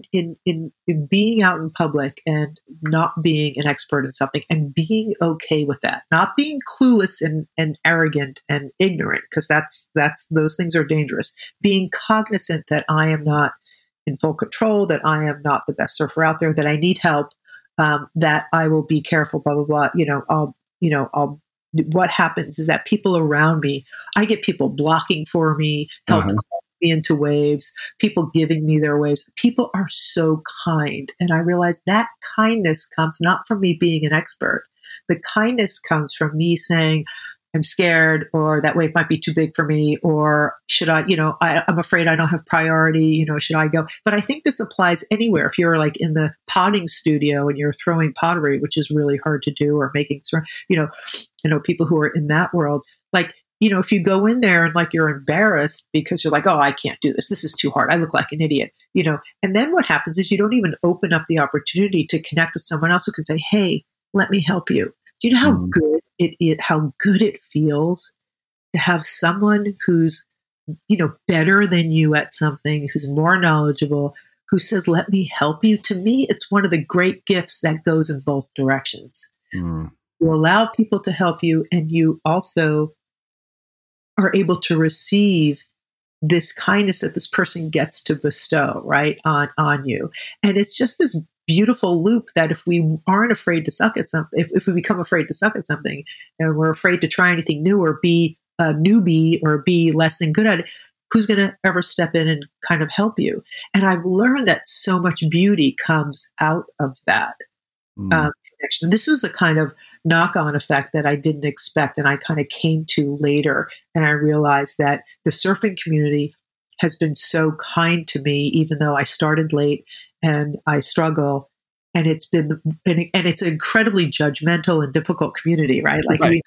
being out in public and not being an expert in something and being okay with that, not being clueless and arrogant and ignorant, because that's those things are dangerous. Being cognizant that I am not in full control, that I am not the best surfer out there, that I need help, that I will be careful, blah, blah, blah. What happens is that people around me, I get people blocking for me, helping me into waves, people giving me their waves. People are so kind. And I realize that kindness comes not from me being an expert. The kindness comes from me saying, I'm scared, or that wave might be too big for me, or should I, I'm afraid I don't have priority, should I go? But I think this applies anywhere. If you're like in the potting studio and you're throwing pottery, which is really hard to do, or making, people who are in that world, like, if you go in there and like you're embarrassed because you're like, oh, I can't do this. This is too hard. I look like an idiot, and then what happens is you don't even open up the opportunity to connect with someone else who can say, hey, let me help you. Do you know how good it feels to have someone who's, better than you at something, who's more knowledgeable, who says, let me help you? To me, it's one of the great gifts that goes in both directions. You allow people to help you, and you also are able to receive this kindness that this person gets to bestow, right, on you. And it's just this beautiful loop that if we aren't afraid to suck at something, if we become afraid to suck at something, and we're afraid to try anything new or be a newbie or be less than good at it, who's going to ever step in and kind of help you? And I've learned that so much beauty comes out of that connection. This was a kind of knock-on effect that I didn't expect, and I kind of came to later. And I realized that the surfing community has been so kind to me, even though I started late and I struggle. And it's been, and it's an incredibly judgmental and difficult community, right? Like, right.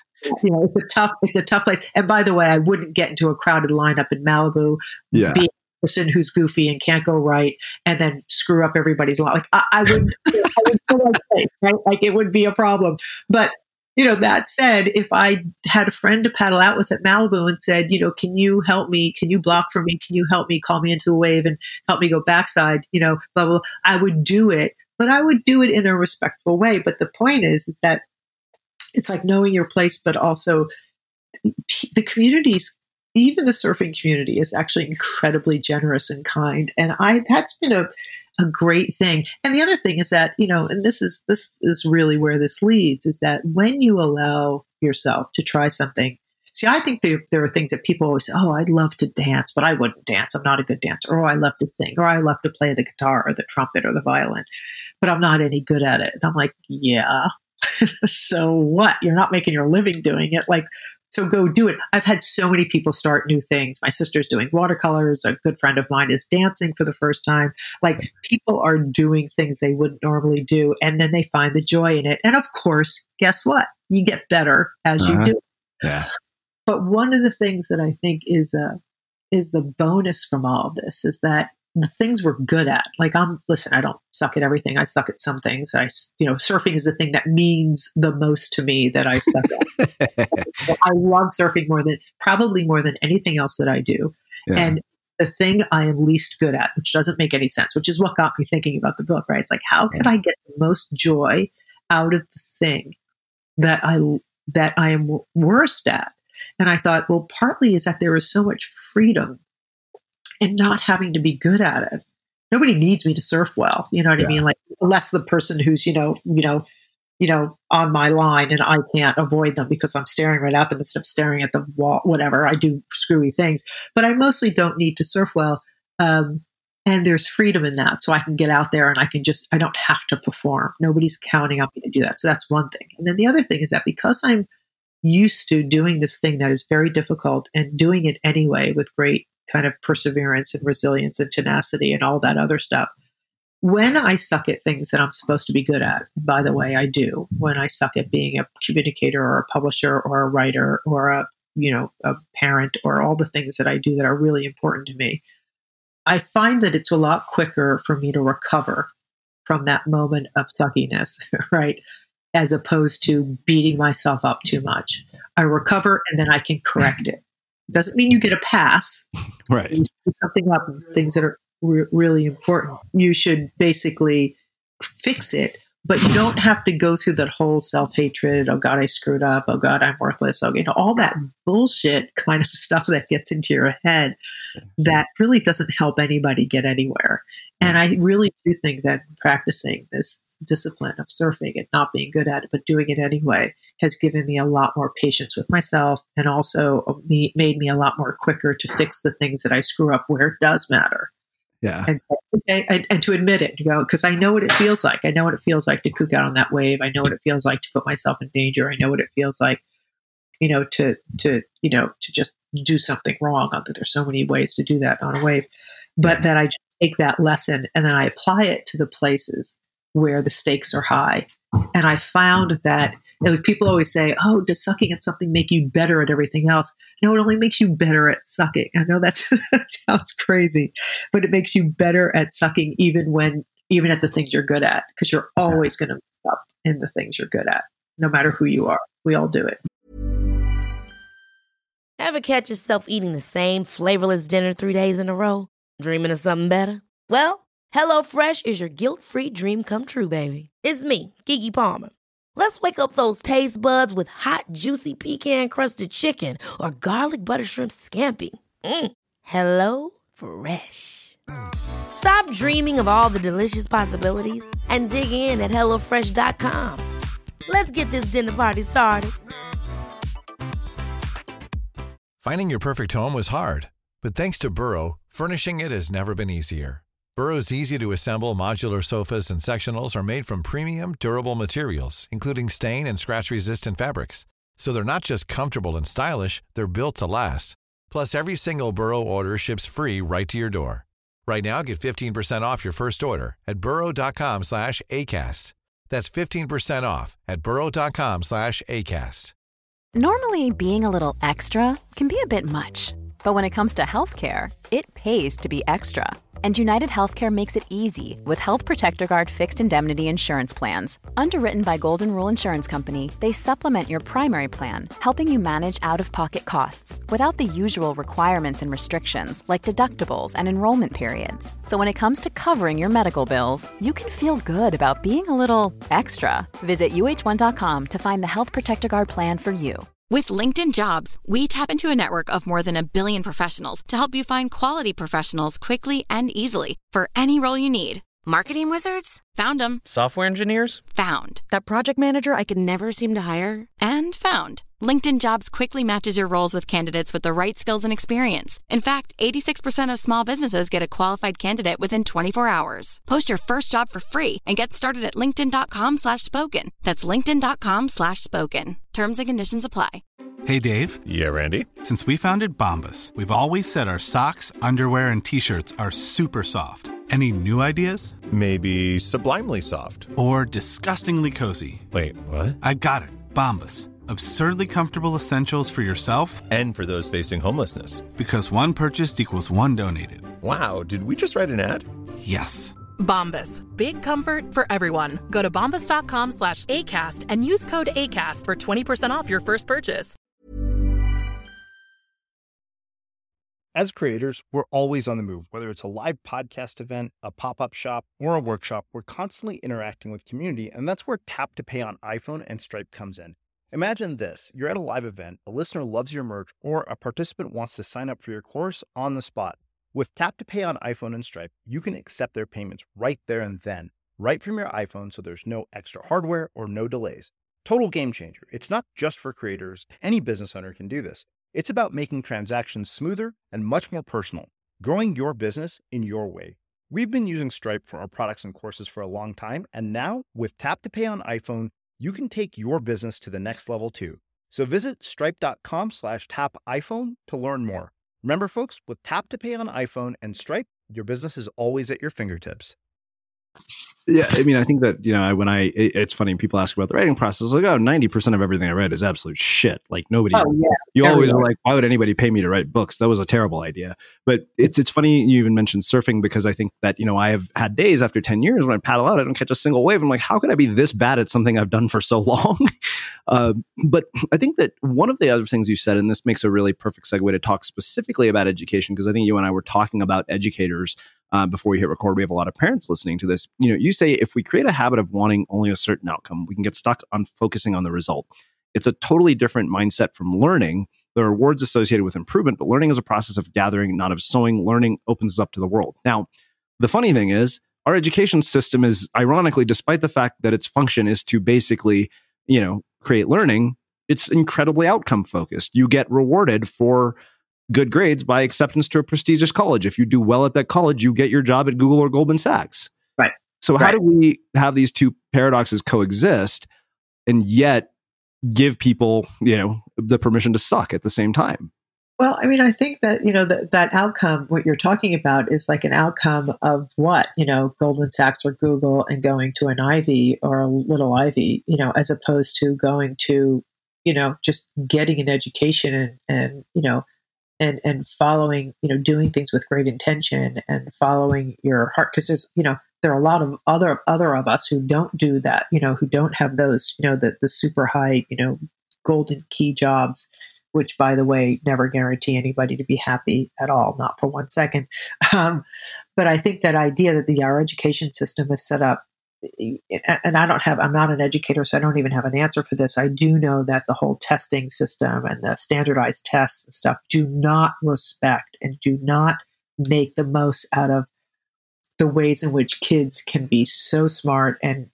It's a tough place. And by the way, I wouldn't get into a crowded lineup in Malibu, being a person who's goofy and can't go right, and then screw up everybody's life. Like I wouldn't, right? Like it would be a problem. But that said, if I had a friend to paddle out with at Malibu and said, can you help me? Can you block for me? Can you help me call me into the wave and help me go backside? Blah, blah, blah. I would do it, but I would do it in a respectful way. But the point is that it's like knowing your place, but also the communities, even the surfing community is actually incredibly generous and kind. And that's been a great thing. And the other thing is that, and this is really where this leads, is that when you allow yourself to try something, see, I think there are things that people always say, oh, I'd love to dance, but I wouldn't dance. I'm not a good dancer. Or I love to sing, or I love to play the guitar or the trumpet or the violin, but I'm not any good at it. And I'm like, yeah, so what? You're not making your living doing it. Like, so go do it. I've had so many people start new things. My sister's doing watercolors. A good friend of mine is dancing for the first time. Like, people are doing things they wouldn't normally do, and then they find the joy in it. And of course, guess what? You get better as you do. Yeah. But one of the things that I think is the bonus from all of this is that the things we're good at, like I don't suck at everything. I suck at some things. Surfing is the thing that means the most to me that I suck at. I love surfing probably more than anything else that I do. Yeah. And the thing I am least good at, which doesn't make any sense, which is what got me thinking about the book, right? It's like, how can I get the most joy out of the thing that I am worst at? And I thought, well, partly is that there is so much freedom and not having to be good at it. Nobody needs me to surf well. You know what I mean? Like, unless the person who's, on my line and I can't avoid them because I'm staring right at them instead of staring at the wall, whatever. I do screwy things, but I mostly don't need to surf well. And there's freedom in that. So I can get out there and I don't have to perform. Nobody's counting on me to do that. So that's one thing. And then the other thing is that because I'm used to doing this thing that is very difficult and doing it anyway with great kind of perseverance and resilience and tenacity and all that other stuff. When I suck at things that I'm supposed to be good at, by the way, I do. When I suck at being a communicator or a publisher or a writer or a parent or all the things that I do that are really important to me, I find that it's a lot quicker for me to recover from that moment of suckiness, right? as opposed to beating myself up too much. I recover and then I can correct it. Doesn't mean you get a pass. Right. You do something up, things that are really important. You should basically fix it, but you don't have to go through that whole self-hatred. Oh God, I screwed up. Oh God, I'm worthless. Oh, all that bullshit kind of stuff that gets into your head that really doesn't help anybody get anywhere. And I really do think that practicing this discipline of surfing and not being good at it, but doing it anyway, has given me a lot more patience with myself and also made me a lot more quicker to fix the things that I screw up where it does matter. Yeah. And so, okay, and to admit it, because I know what it feels like. I know what it feels like to kook out on that wave. I know what it feels like to put myself in danger. I know what it feels like, to just do something wrong. Not that there's so many ways to do that on a wave, but that I just take that lesson and then I apply it to the places where the stakes are high. And I found that people always say, oh, does sucking at something make you better at everything else? No, it only makes you better at sucking. I know that sounds crazy, but it makes you better at sucking even at the things you're good at, because you're always going to mess up in the things you're good at, no matter who you are. We all do it. Ever catch yourself eating the same flavorless dinner 3 days in a row? Dreaming of something better? Well, HelloFresh is your guilt-free dream come true, baby. It's me, Keke Palmer. Let's wake up those taste buds with hot, juicy pecan-crusted chicken or garlic butter shrimp scampi. Hello Fresh. Stop dreaming of all the delicious possibilities and dig in at HelloFresh.com. Let's get this dinner party started. Finding your perfect home was hard, but thanks to Burrow, furnishing it has never been easier. Burrow's easy-to-assemble modular sofas and sectionals are made from premium, durable materials, including stain and scratch-resistant fabrics. So they're not just comfortable and stylish, they're built to last. Plus, every single Burrow order ships free right to your door. Right now, get 15% off your first order at burrow.com/ACAST. That's 15% off at burrow.com/ACAST. Normally, being a little extra can be a bit much. But when it comes to healthcare, it pays to be extra. And United Healthcare makes it easy with Health Protector Guard fixed indemnity insurance plans. Underwritten by Golden Rule Insurance Company, they supplement your primary plan, helping you manage out-of-pocket costs without the usual requirements and restrictions like deductibles and enrollment periods. So when it comes to covering your medical bills, you can feel good about being a little extra. Visit uh1.com to find the Health Protector Guard plan for you. With LinkedIn Jobs, we tap into a network of more than 1 billion professionals to help you find quality professionals quickly and easily for any role you need. Marketing wizards? Found them. Software engineers? Found. That project manager I could never seem to hire? And found. LinkedIn Jobs quickly matches your roles with candidates with the right skills and experience. In fact, 86% of small businesses get a qualified candidate within 24 hours. Post your first job for free and get started at linkedin.com/spoken. That's linkedin.com/spoken. Terms and conditions apply. Hey, Dave. Yeah, Randy. Since we founded Bombas, we've always said our socks, underwear, and T-shirts are super soft. Any new ideas? Maybe sublimely soft. Or disgustingly cozy. Wait, what? I got it. Bombas. Absurdly comfortable essentials for yourself and for those facing homelessness. Because one purchased equals one donated. Wow, did we just write an ad? Yes. Bombas. Big comfort for everyone. Go to bombas.com/ACAST and use code ACAST for 20% off your first purchase. As creators, we're always on the move. Whether it's a live podcast event, a pop-up shop, or a workshop, we're constantly interacting with community, and that's where Tap to Pay on iPhone and Stripe comes in. Imagine this. You're at a live event, a listener loves your merch, or a participant wants to sign up for your course on the spot. With Tap to Pay on iPhone and Stripe, you can accept their payments right there and then, right from your iPhone, so there's no extra hardware or no delays. Total game changer. It's not just for creators. Any business owner can do this. It's about making transactions smoother and much more personal, growing your business in your way. We've been using Stripe for our products and courses for a long time, and now with Tap to Pay on iPhone, you can take your business to the next level too. So visit stripe.com/tapiphone to learn more. Remember, folks, with Tap to Pay on iPhone and Stripe, your business is always at your fingertips. Yeah, I mean, I think that, it's funny, people ask about the writing process, like, 90% of everything I read is absolute shit. Like nobody, you always are like, why would anybody pay me to write books? That was a terrible idea. But it's funny you even mentioned surfing, because I think that, I have had days after 10 years when I paddle out, I don't catch a single wave. I'm like, how could I be this bad at something I've done for so long? But I think that one of the other things you said, and this makes a really perfect segue to talk specifically about education, because I think you and I were talking about educators before we hit record. We have a lot of parents listening to this. You say if we create a habit of wanting only a certain outcome, we can get stuck on focusing on the result. It's a totally different mindset from learning. There are rewards associated with improvement, but learning is a process of gathering, not of sowing. Learning opens us up to the world. Now, the funny thing is, our education system is, ironically, despite the fact that its function is to basically, create learning, it's incredibly outcome focused. You get rewarded for good grades by acceptance to a prestigious college. If you do well at that college, you get your job at Google or Goldman Sachs. Right. So how do we have these two paradoxes coexist and yet give people, the permission to suck at the same time? Well, I mean, I think that, that outcome, what you're talking about is like an outcome of what, Goldman Sachs or Google and going to an Ivy or a little Ivy, as opposed to going to, just getting an education and following, doing things with great intention and following your heart. Because there's, there are a lot of other of us who don't do that, who don't have those, the super high, golden key jobs, which, by the way, never guarantee anybody to be happy at all, not for 1 second. But I think that idea that our education system is set up, and I'm not an educator, so I don't even have an answer for this. I do know that the whole testing system and the standardized tests and stuff do not respect and do not make the most out of the ways in which kids can be so smart and,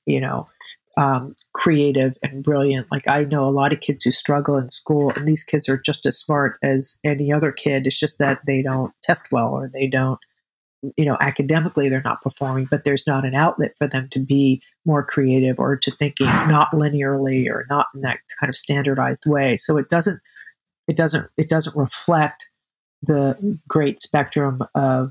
creative and brilliant. Like, I know a lot of kids who struggle in school, and these kids are just as smart as any other kid. It's just that they don't test well, or they don't, academically they're not performing, but there's not an outlet for them to be more creative or to thinking not linearly or not in that kind of standardized way. So it doesn't reflect the great spectrum of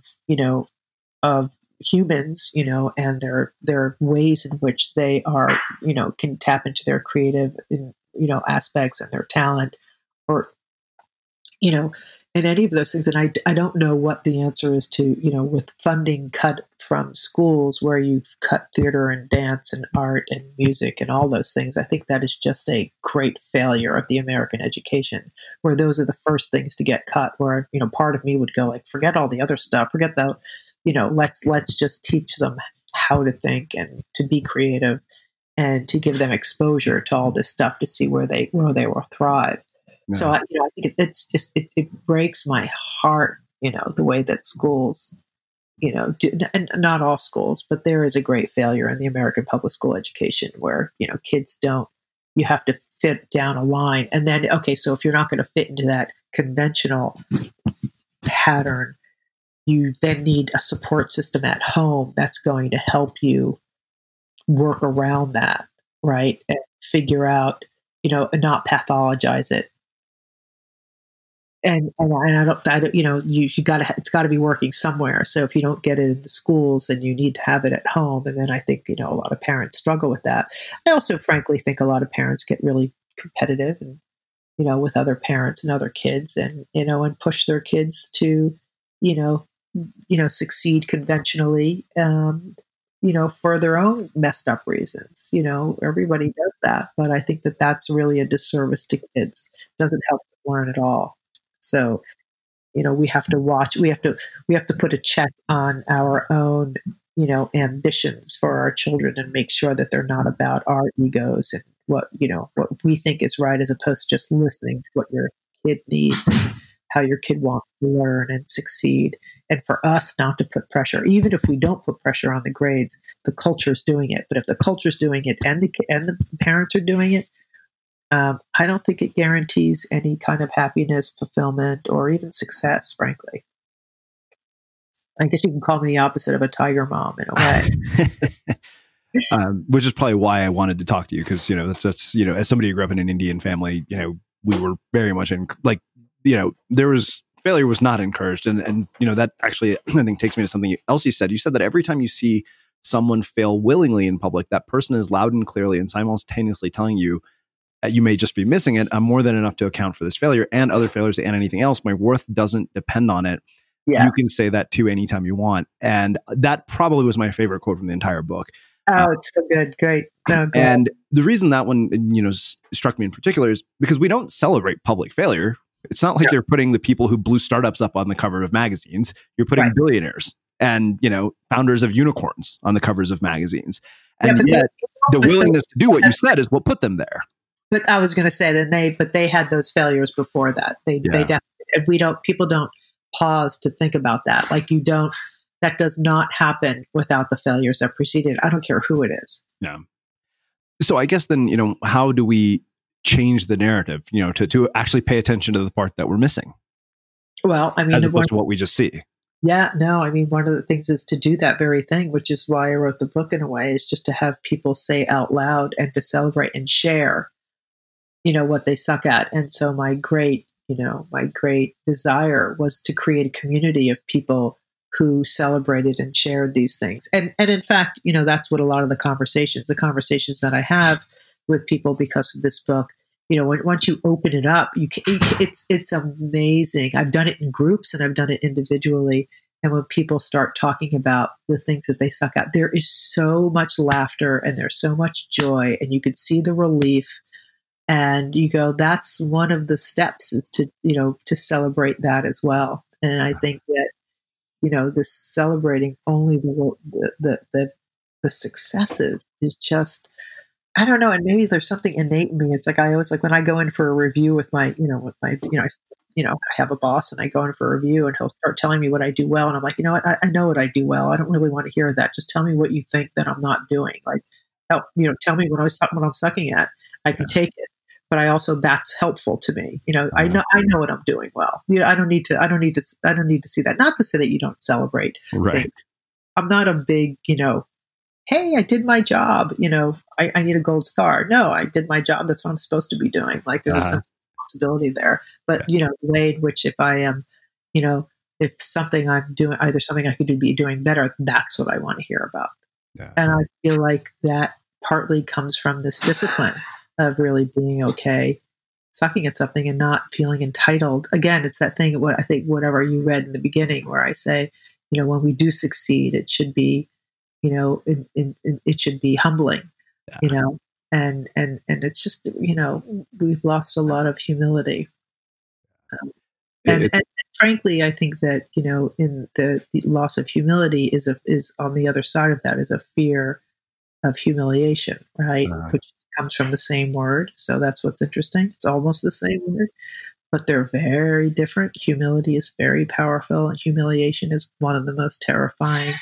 humans, and their ways in which they are, can tap into their creative, aspects and their talent, or, and any of those things. And I don't know what the answer is to, with funding cut from schools where you cut theater and dance and art and music and all those things. I think that is just a great failure of the American education, where those are the first things to get cut, where, part of me would go like, forget all the other stuff, forget the, let's just teach them how to think and to be creative and to give them exposure to all this stuff to see where they will thrive. Yeah. So, I think it's just, it breaks my heart, the way that schools, do, and not all schools, but there is a great failure in the American public school education where, kids don't, you have to fit down a line. And then, okay, so if you're not going to fit into that conventional pattern, you then need a support system at home that's going to help you work around that, right? And figure out, and not pathologize it. And I don't, you gotta, it's gotta be working somewhere. So if you don't get it in the schools, then you need to have it at home. And then I think, a lot of parents struggle with that. I also frankly think a lot of parents get really competitive and, with other parents and other kids and, and push their kids to, succeed conventionally, for their own messed up reasons. Everybody does that, but I think that that's really a disservice to kids. It doesn't help them learn at all. So, we have to watch, we have to put a check on our own, ambitions for our children and make sure that they're not about our egos and what we think is right, as opposed to just listening to what your kid needs and how your kid wants to learn and succeed. And for us not to put pressure, even if we don't put pressure on the grades, the culture's doing it. But if the culture's doing it and the parents are doing it, I don't think it guarantees any kind of happiness, fulfillment, or even success, frankly. I guess you can call me the opposite of a tiger mom in a way. Which is probably why I wanted to talk to you, because, that's as somebody who grew up in an Indian family, we were very much in, like, failure was not encouraged. And that actually, I think, takes me to something else you said. You said that every time you see someone fail willingly in public, that person is loud and clearly and simultaneously telling you, you may just be missing it. I'm more than enough to account for this failure and other failures and anything else. My worth doesn't depend on it. You can say that too anytime you want. And that probably was my favorite quote from the entire book. Oh, it's so good. Great. Oh, and the reason that one, struck me in particular is because we don't celebrate public failure. It's not like you're putting the people who blew startups up on the cover of magazines. You're putting billionaires and, founders of unicorns on the covers of magazines. And yet the willingness to do what you said is what put them there. But I was going to say that they had those failures before that. They definitely, people don't pause to think about that. Like that does not happen without the failures that preceded. I don't care who it is. Yeah. So I guess then, how do we change the narrative, to actually pay attention to the part that we're missing? Well, I mean, as opposed to what we just see. Yeah, no, I mean, one of the things is to do that very thing, which is why I wrote the book in a way, is just to have people say out loud and to celebrate and share, what they suck at. And so my great desire was to create a community of people who celebrated and shared these things. And in fact, that's what a lot of the conversations that I have with people because of this book, once you open it up, it's amazing. I've done it in groups and I've done it individually. And when people start talking about the things that they suck at, there is so much laughter and there's so much joy, and you could see the relief. And you go, that's one of the steps, is to celebrate that as well. And I think that, this celebrating only the successes is just, I don't know. And maybe there's something innate in me. It's like, I always, like when I go in for a review with my, I have a boss and I go in for a review and he'll start telling me what I do well. And I'm like, I know what I do well. I don't really want to hear that. Just tell me what you think that I'm not doing. Like, help, tell me what I'm sucking at. I can take it. But I also, that's helpful to me. I know what I'm doing well. I don't need to see that. Not to say that you don't celebrate. Right. Things. I'm not a big, hey, I did my job. I need a gold star. No, I did my job. That's what I'm supposed to be doing. Like there's a sense of responsibility there. But, the way in which if I am, if something I'm doing, either something I could be doing better, that's what I want to hear about. Yeah. And I feel like that partly comes from this discipline of really being okay, sucking at something and not feeling entitled. Again, it's that thing, I think whatever you read in the beginning where I say, when we do succeed, it should be, it should be humbling, and it's just, we've lost a lot of humility. And frankly, I think that, in the loss of humility is on the other side of that is a fear of humiliation, right? Which comes from the same word. So that's what's interesting. It's almost the same word, but they're very different. Humility is very powerful, and humiliation is one of the most terrifying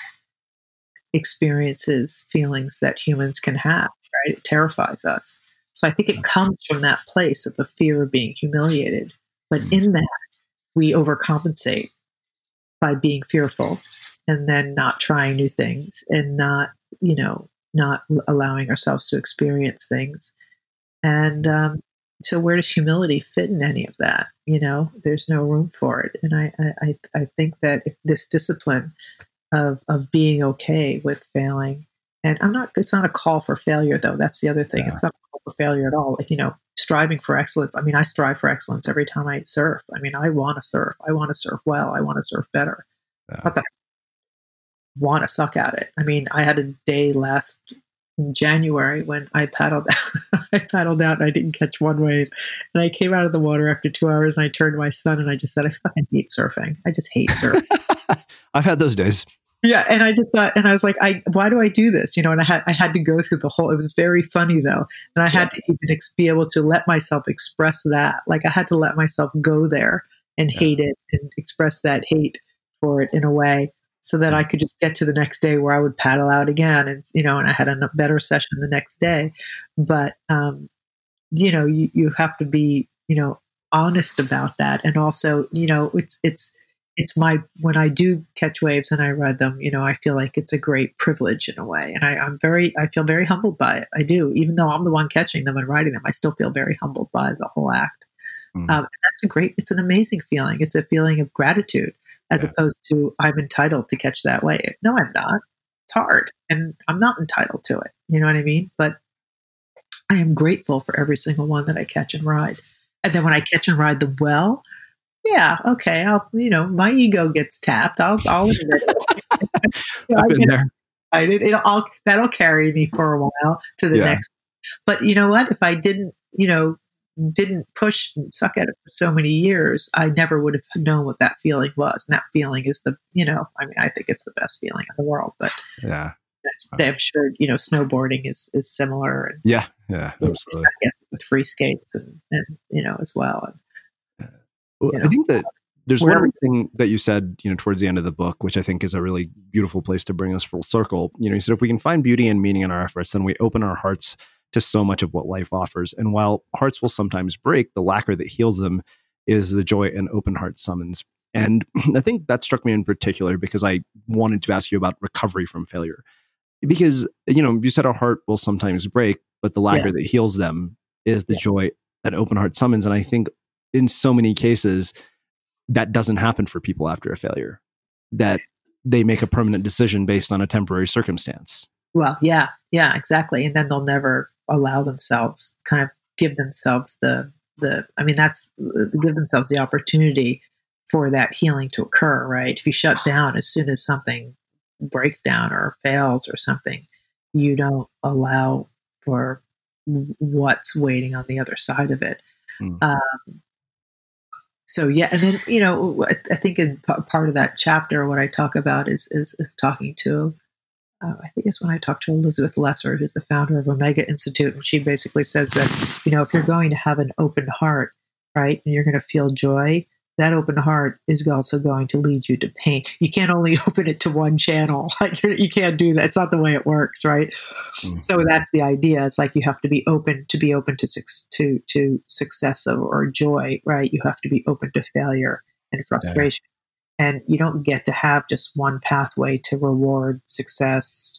experiences, feelings that humans can have, right? It terrifies us. So I think it comes from that place of the fear of being humiliated. But in that, we overcompensate by being fearful and then not trying new things and not allowing ourselves to experience things. And so where does humility fit in any of that? There's no room for it. And I think that if this discipline of being okay with failing, and it's not a call for failure though. That's the other thing. Yeah. It's not a call for failure at all. Like, striving for excellence. I mean, I strive for excellence every time I surf. I mean, I want to surf. I want to surf well. I want to surf better. Yeah. Not that I want to suck at it. I mean, I had a day in January when I paddled out and I didn't catch one wave. And I came out of the water after 2 hours and I turned to my son and I just said, I fucking hate surfing. I just hate surfing. I've had those days. Yeah. And I just thought, and I was like, why do I do this? And I had to go through the whole, it was very funny though. And I had to even be able to let myself express that. Like I had to let myself go there and hate it and express that hate for it in a way so that I could just get to the next day where I would paddle out again. And, and I had a better session the next day. But, you have to be, honest about that. And also, when I do catch waves and I ride them, I feel like it's a great privilege in a way. And I feel very humbled by it. I do. Even though I'm the one catching them and riding them, I still feel very humbled by the whole act. And it's an amazing feeling. It's a feeling of gratitude as opposed to I'm entitled to catch that wave. No, I'm not. hard and I'm not entitled to it. You know what I mean? But I am grateful for every single one that I catch and ride. And then when I catch and ride them well, yeah, okay, my ego gets tapped. I'll admit it. I've been there. That'll carry me for a while to the next. But you know what? If I didn't push and suck at it for so many years, I never would have known what that feeling was. And that feeling is I think it's the best feeling in the world. But yeah, I'm sure, snowboarding is similar. And, yeah, absolutely. With free skates and as well. I think that there's one thing that you said, towards the end of the book, which I think is a really beautiful place to bring us full circle. You said, if we can find beauty and meaning in our efforts, then we open our hearts to so much of what life offers. And while hearts will sometimes break, the lacquer that heals them is the joy an open heart summons. And I think that struck me in particular because I wanted to ask you about recovery from failure. Because, you said our heart will sometimes break, but the lacquer that heals them is the joy an open heart summons. And I think in so many cases, that doesn't happen for people after a failure, that they make a permanent decision based on a temporary circumstance. Well, yeah, exactly. And then they'll never allow themselves, kind of give themselves give themselves the opportunity for that healing to occur, right? If you shut down as soon as something breaks down or fails or something, you don't allow for what's waiting on the other side of it. So yeah, and then I think in part of that chapter, what I talk about is talking to, I think it's when I talked to Elizabeth Lesser, who's the founder of Omega Institute, and she basically says that if you're going to have an open heart, right, and you're going to feel joy, that open heart is also going to lead you to pain. You can't only open it to one channel. You can't do that. It's not the way it works, right? Mm-hmm. So that's the idea. It's like you have to be open to success or joy, right? You have to be open to failure and frustration. Yeah. And you don't get to have just one pathway to reward success,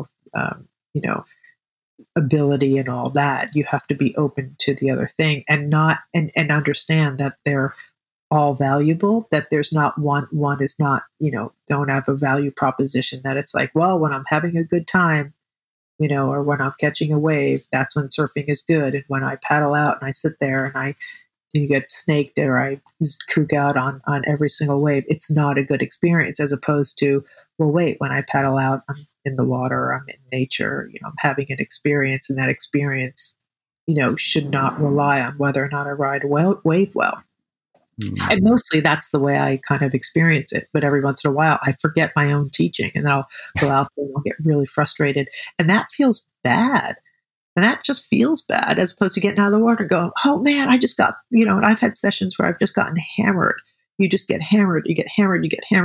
ability and all that. You have to be open to the other thing and understand that they're all valuable, that there's not one is not, don't have a value proposition that it's like, well, when I'm having a good time, or when I'm catching a wave, that's when surfing is good. And when I paddle out and I sit there and you get snaked or I kook out on every single wave, it's not a good experience, as opposed to, well, wait, when I paddle out, I'm in the water, I'm in nature, I'm having an experience, and that experience, should not rely on whether or not I ride a wave well. Mm-hmm. And mostly that's the way I kind of experience it. But every once in a while, I forget my own teaching and I'll go out there and I'll get really frustrated. And that feels bad. And that just feels bad, as opposed to getting out of the water and going, oh man, I just got, and I've had sessions where I've just gotten hammered. You just get hammered, you get hammered.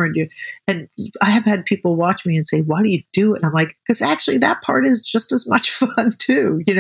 And I have had people watch me and say, why do you do it? And I'm like, because actually that part is just as much fun too, in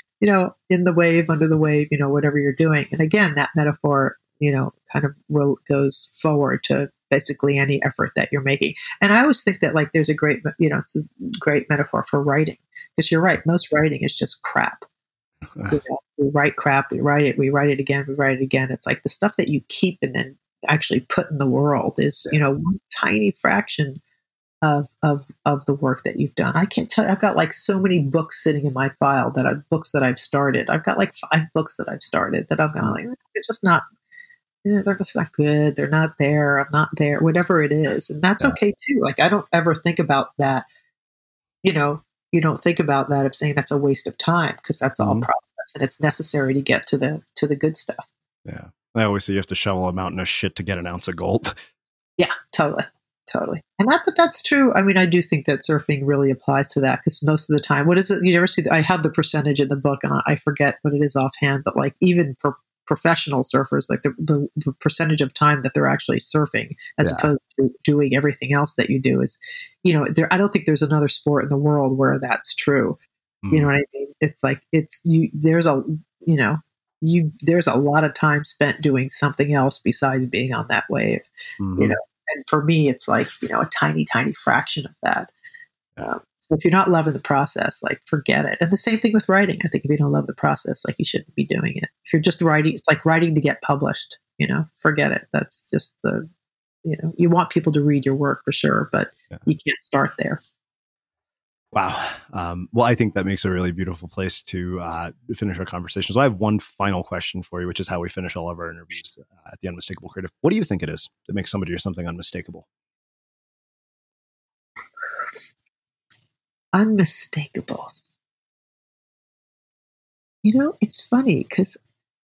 the wave, under the wave, whatever you're doing. And again, that metaphor, kind of goes forward to basically any effort that you're making. And I always think that there's a great, it's a great metaphor for writing, because you're right. Most writing is just crap. We write crap, we write it again. It's like the stuff that you keep and then actually put in the world is, one tiny fraction of the work that you've done. I can't tell you, I've got so many books sitting in my file books that I've started. I've got 5 books that I've started that I'm kind of they're just not, they're just not good. They're not there. I'm not there, whatever it is. And that's okay too. I don't ever think about that. You don't think about that of saying that's a waste of time, because that's all process and it's necessary to get to the good stuff. Yeah. I always say you have to shovel a mountain of shit to get an ounce of gold. Yeah, totally. But that's true. I mean, I do think that surfing really applies to that, because most of the time, what is it? You never see, I have the percentage in the book and I forget what it is offhand, but even for professional surfers, the percentage of time that they're actually surfing as opposed to doing everything else that you do is, I don't think there's another sport in the world where that's true. You know what I mean? It's there's a lot of time spent doing something else besides being on that wave, and for me, it's a tiny, tiny fraction of that. So if you're not loving the process, forget it. And the same thing with writing. I think if you don't love the process, you shouldn't be doing it. If you're just writing, it's like writing to get published, forget it. That's just you want people to read your work for sure, but you can't start there. Wow. Well, I think that makes a really beautiful place to finish our conversation. So I have one final question for you, which is how we finish all of our interviews at the Unmistakable Creative. What do you think it is that makes somebody or something unmistakable? Unmistakable. You know, it's funny because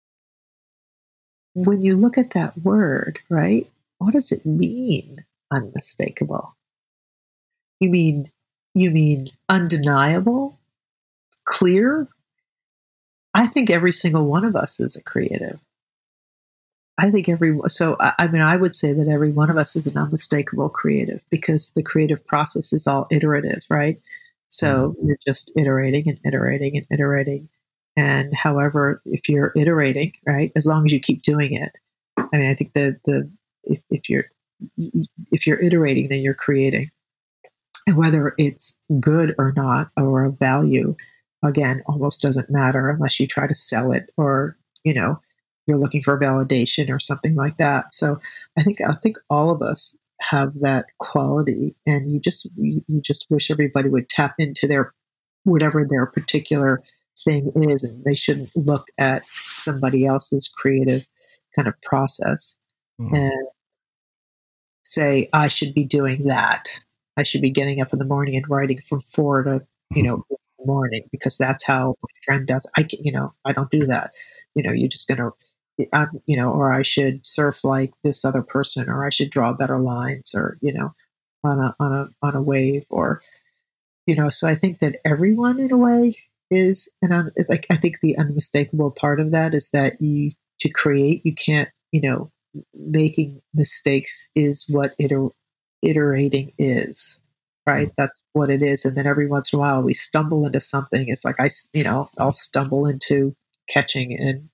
when you look at that word, right, what does it mean, unmistakable? You mean undeniable, clear? I think every single one of us is a creative. I think I would say that every one of us is an unmistakable creative because the creative process is all iterative, right? So you're just iterating and iterating and iterating. And however, if you're iterating, right, as long as you keep doing it, I mean, I think if you're iterating, then you're creating. And whether it's good or not, or of value, again, almost doesn't matter unless you try to sell it or, you're looking for validation or something like that. So I think all of us have that quality, and you just wish everybody would tap into whatever their particular thing is, and they shouldn't look at somebody else's creative kind of process and say, I should be doing that. I should be getting up in the morning and writing from 4 to, in the morning because that's how my friend does. I don't do that. You're just going to, or I should surf like this other person, or I should draw better lines, or, on a wave, or, so I think that everyone in a way is, and I think the unmistakable part of that is that to create, you can't, making mistakes is what iterating is, right? That's what it is. And then every once in a while we stumble into something. It's like I'll stumble into catching and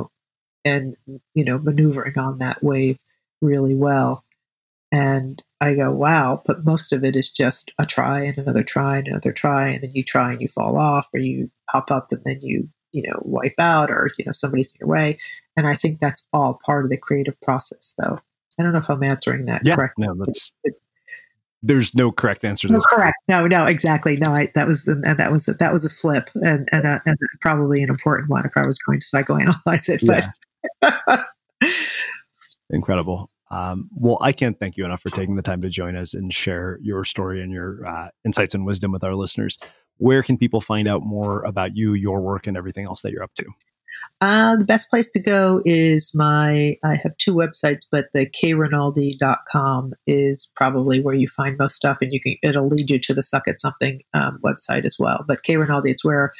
maneuvering on that wave really well. And I go, wow, but most of it is just a try and another try and another try. And then you try and you fall off, or you pop up and then you wipe out, or, somebody's in your way. And I think that's all part of the creative process, though. I don't know if I'm answering that correctly. No, there's no correct answer to this. Correct. No, exactly. No, that was a slip, and probably an important one if I was going to psychoanalyze it. But incredible. Well, I can't thank you enough for taking the time to join us and share your story and your insights and wisdom with our listeners. Where can people find out more about you, your work, and everything else that you're up to? The best place to go is I have 2 websites, but the krinaldi.com is probably where you find most stuff, and it'll lead you to the Suck at Something website as well. But Krinaldi, it's where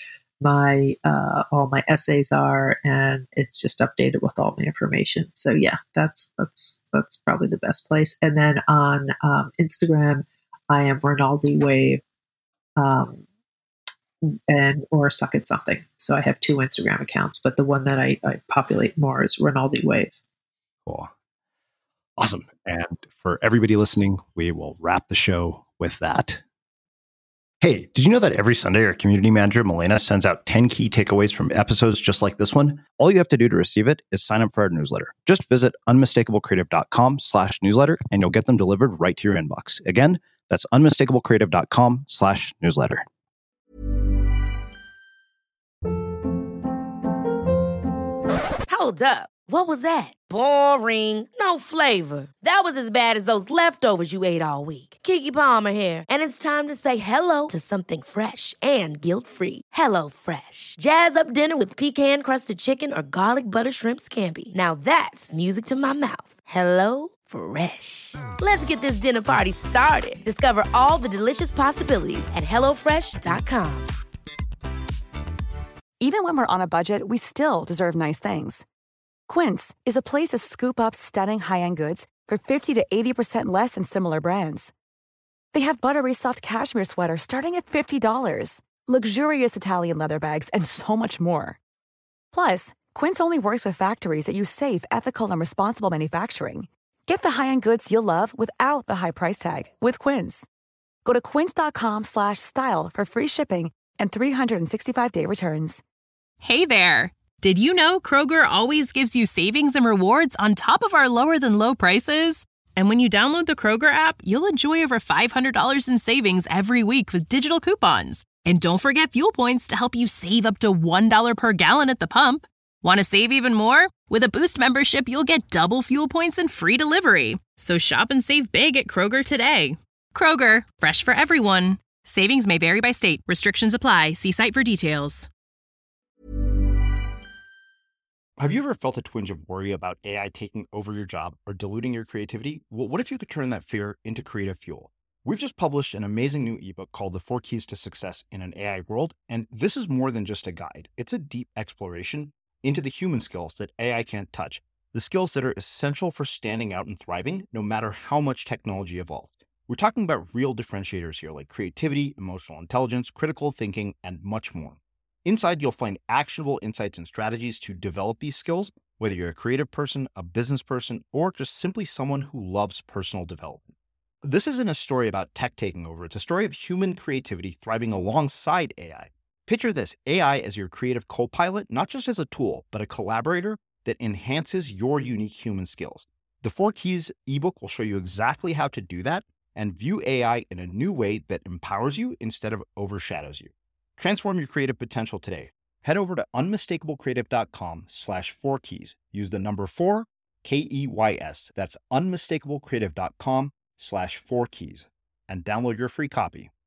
all my essays are, and it's just updated with all my information. So yeah, that's probably the best place. And then on Instagram, I am Rinaldi Wave, or Suck at Something. So I have 2 Instagram accounts, but the one that I populate more is Rinaldi Wave. Cool. Awesome. And for everybody listening, we will wrap the show with that. Hey, did you know that every Sunday our community manager, Milena, sends out 10 key takeaways from episodes just like this one? All you have to do to receive it is sign up for our newsletter. Just visit unmistakablecreative.com/newsletter and you'll get them delivered right to your inbox. Again, that's unmistakablecreative.com/newsletter. Hold up. What was that? Boring. No flavor. That was as bad as those leftovers you ate all week. Keke Palmer here. And it's time to say hello to something fresh and guilt-free. Hello Fresh. Jazz up dinner with pecan-crusted chicken or garlic butter shrimp scampi. Now that's music to my mouth. Hello Fresh. Let's get this dinner party started. Discover all the delicious possibilities at HelloFresh.com. Even when we're on a budget, we still deserve nice things. Quince is a place to scoop up stunning high-end goods for 50 to 80% less than similar brands. They have buttery soft cashmere sweaters starting at $50, luxurious Italian leather bags, and so much more. Plus, Quince only works with factories that use safe, ethical, and responsible manufacturing. Get the high-end goods you'll love without the high price tag with Quince. Go to quince.com/style for free shipping and 365-day returns. Hey there. Did you know Kroger always gives you savings and rewards on top of our lower-than-low prices? And when you download the Kroger app, you'll enjoy over $500 in savings every week with digital coupons. And don't forget fuel points to help you save up to $1 per gallon at the pump. Want to save even more? With a Boost membership, you'll get double fuel points and free delivery. So shop and save big at Kroger today. Kroger, fresh for everyone. Savings may vary by state. Restrictions apply. See site for details. Have you ever felt a twinge of worry about AI taking over your job or diluting your creativity? Well, what if you could turn that fear into creative fuel? We've just published an amazing new ebook called The 4 Keys to Success in an AI World, and this is more than just a guide. It's a deep exploration into the human skills that AI can't touch, the skills that are essential for standing out and thriving, no matter how much technology evolved. We're talking about real differentiators here, like creativity, emotional intelligence, critical thinking, and much more. Inside, you'll find actionable insights and strategies to develop these skills, whether you're a creative person, a business person, or just simply someone who loves personal development. This isn't a story about tech taking over. It's a story of human creativity thriving alongside AI. Picture this, AI as your creative co-pilot, not just as a tool, but a collaborator that enhances your unique human skills. The 4 Keys ebook will show you exactly how to do that and view AI in a new way that empowers you instead of overshadows you. Transform your creative potential today. Head over to unmistakablecreative.com/4keys. Use the number 4, KEYS. That's unmistakablecreative.com/4keys and download your free copy.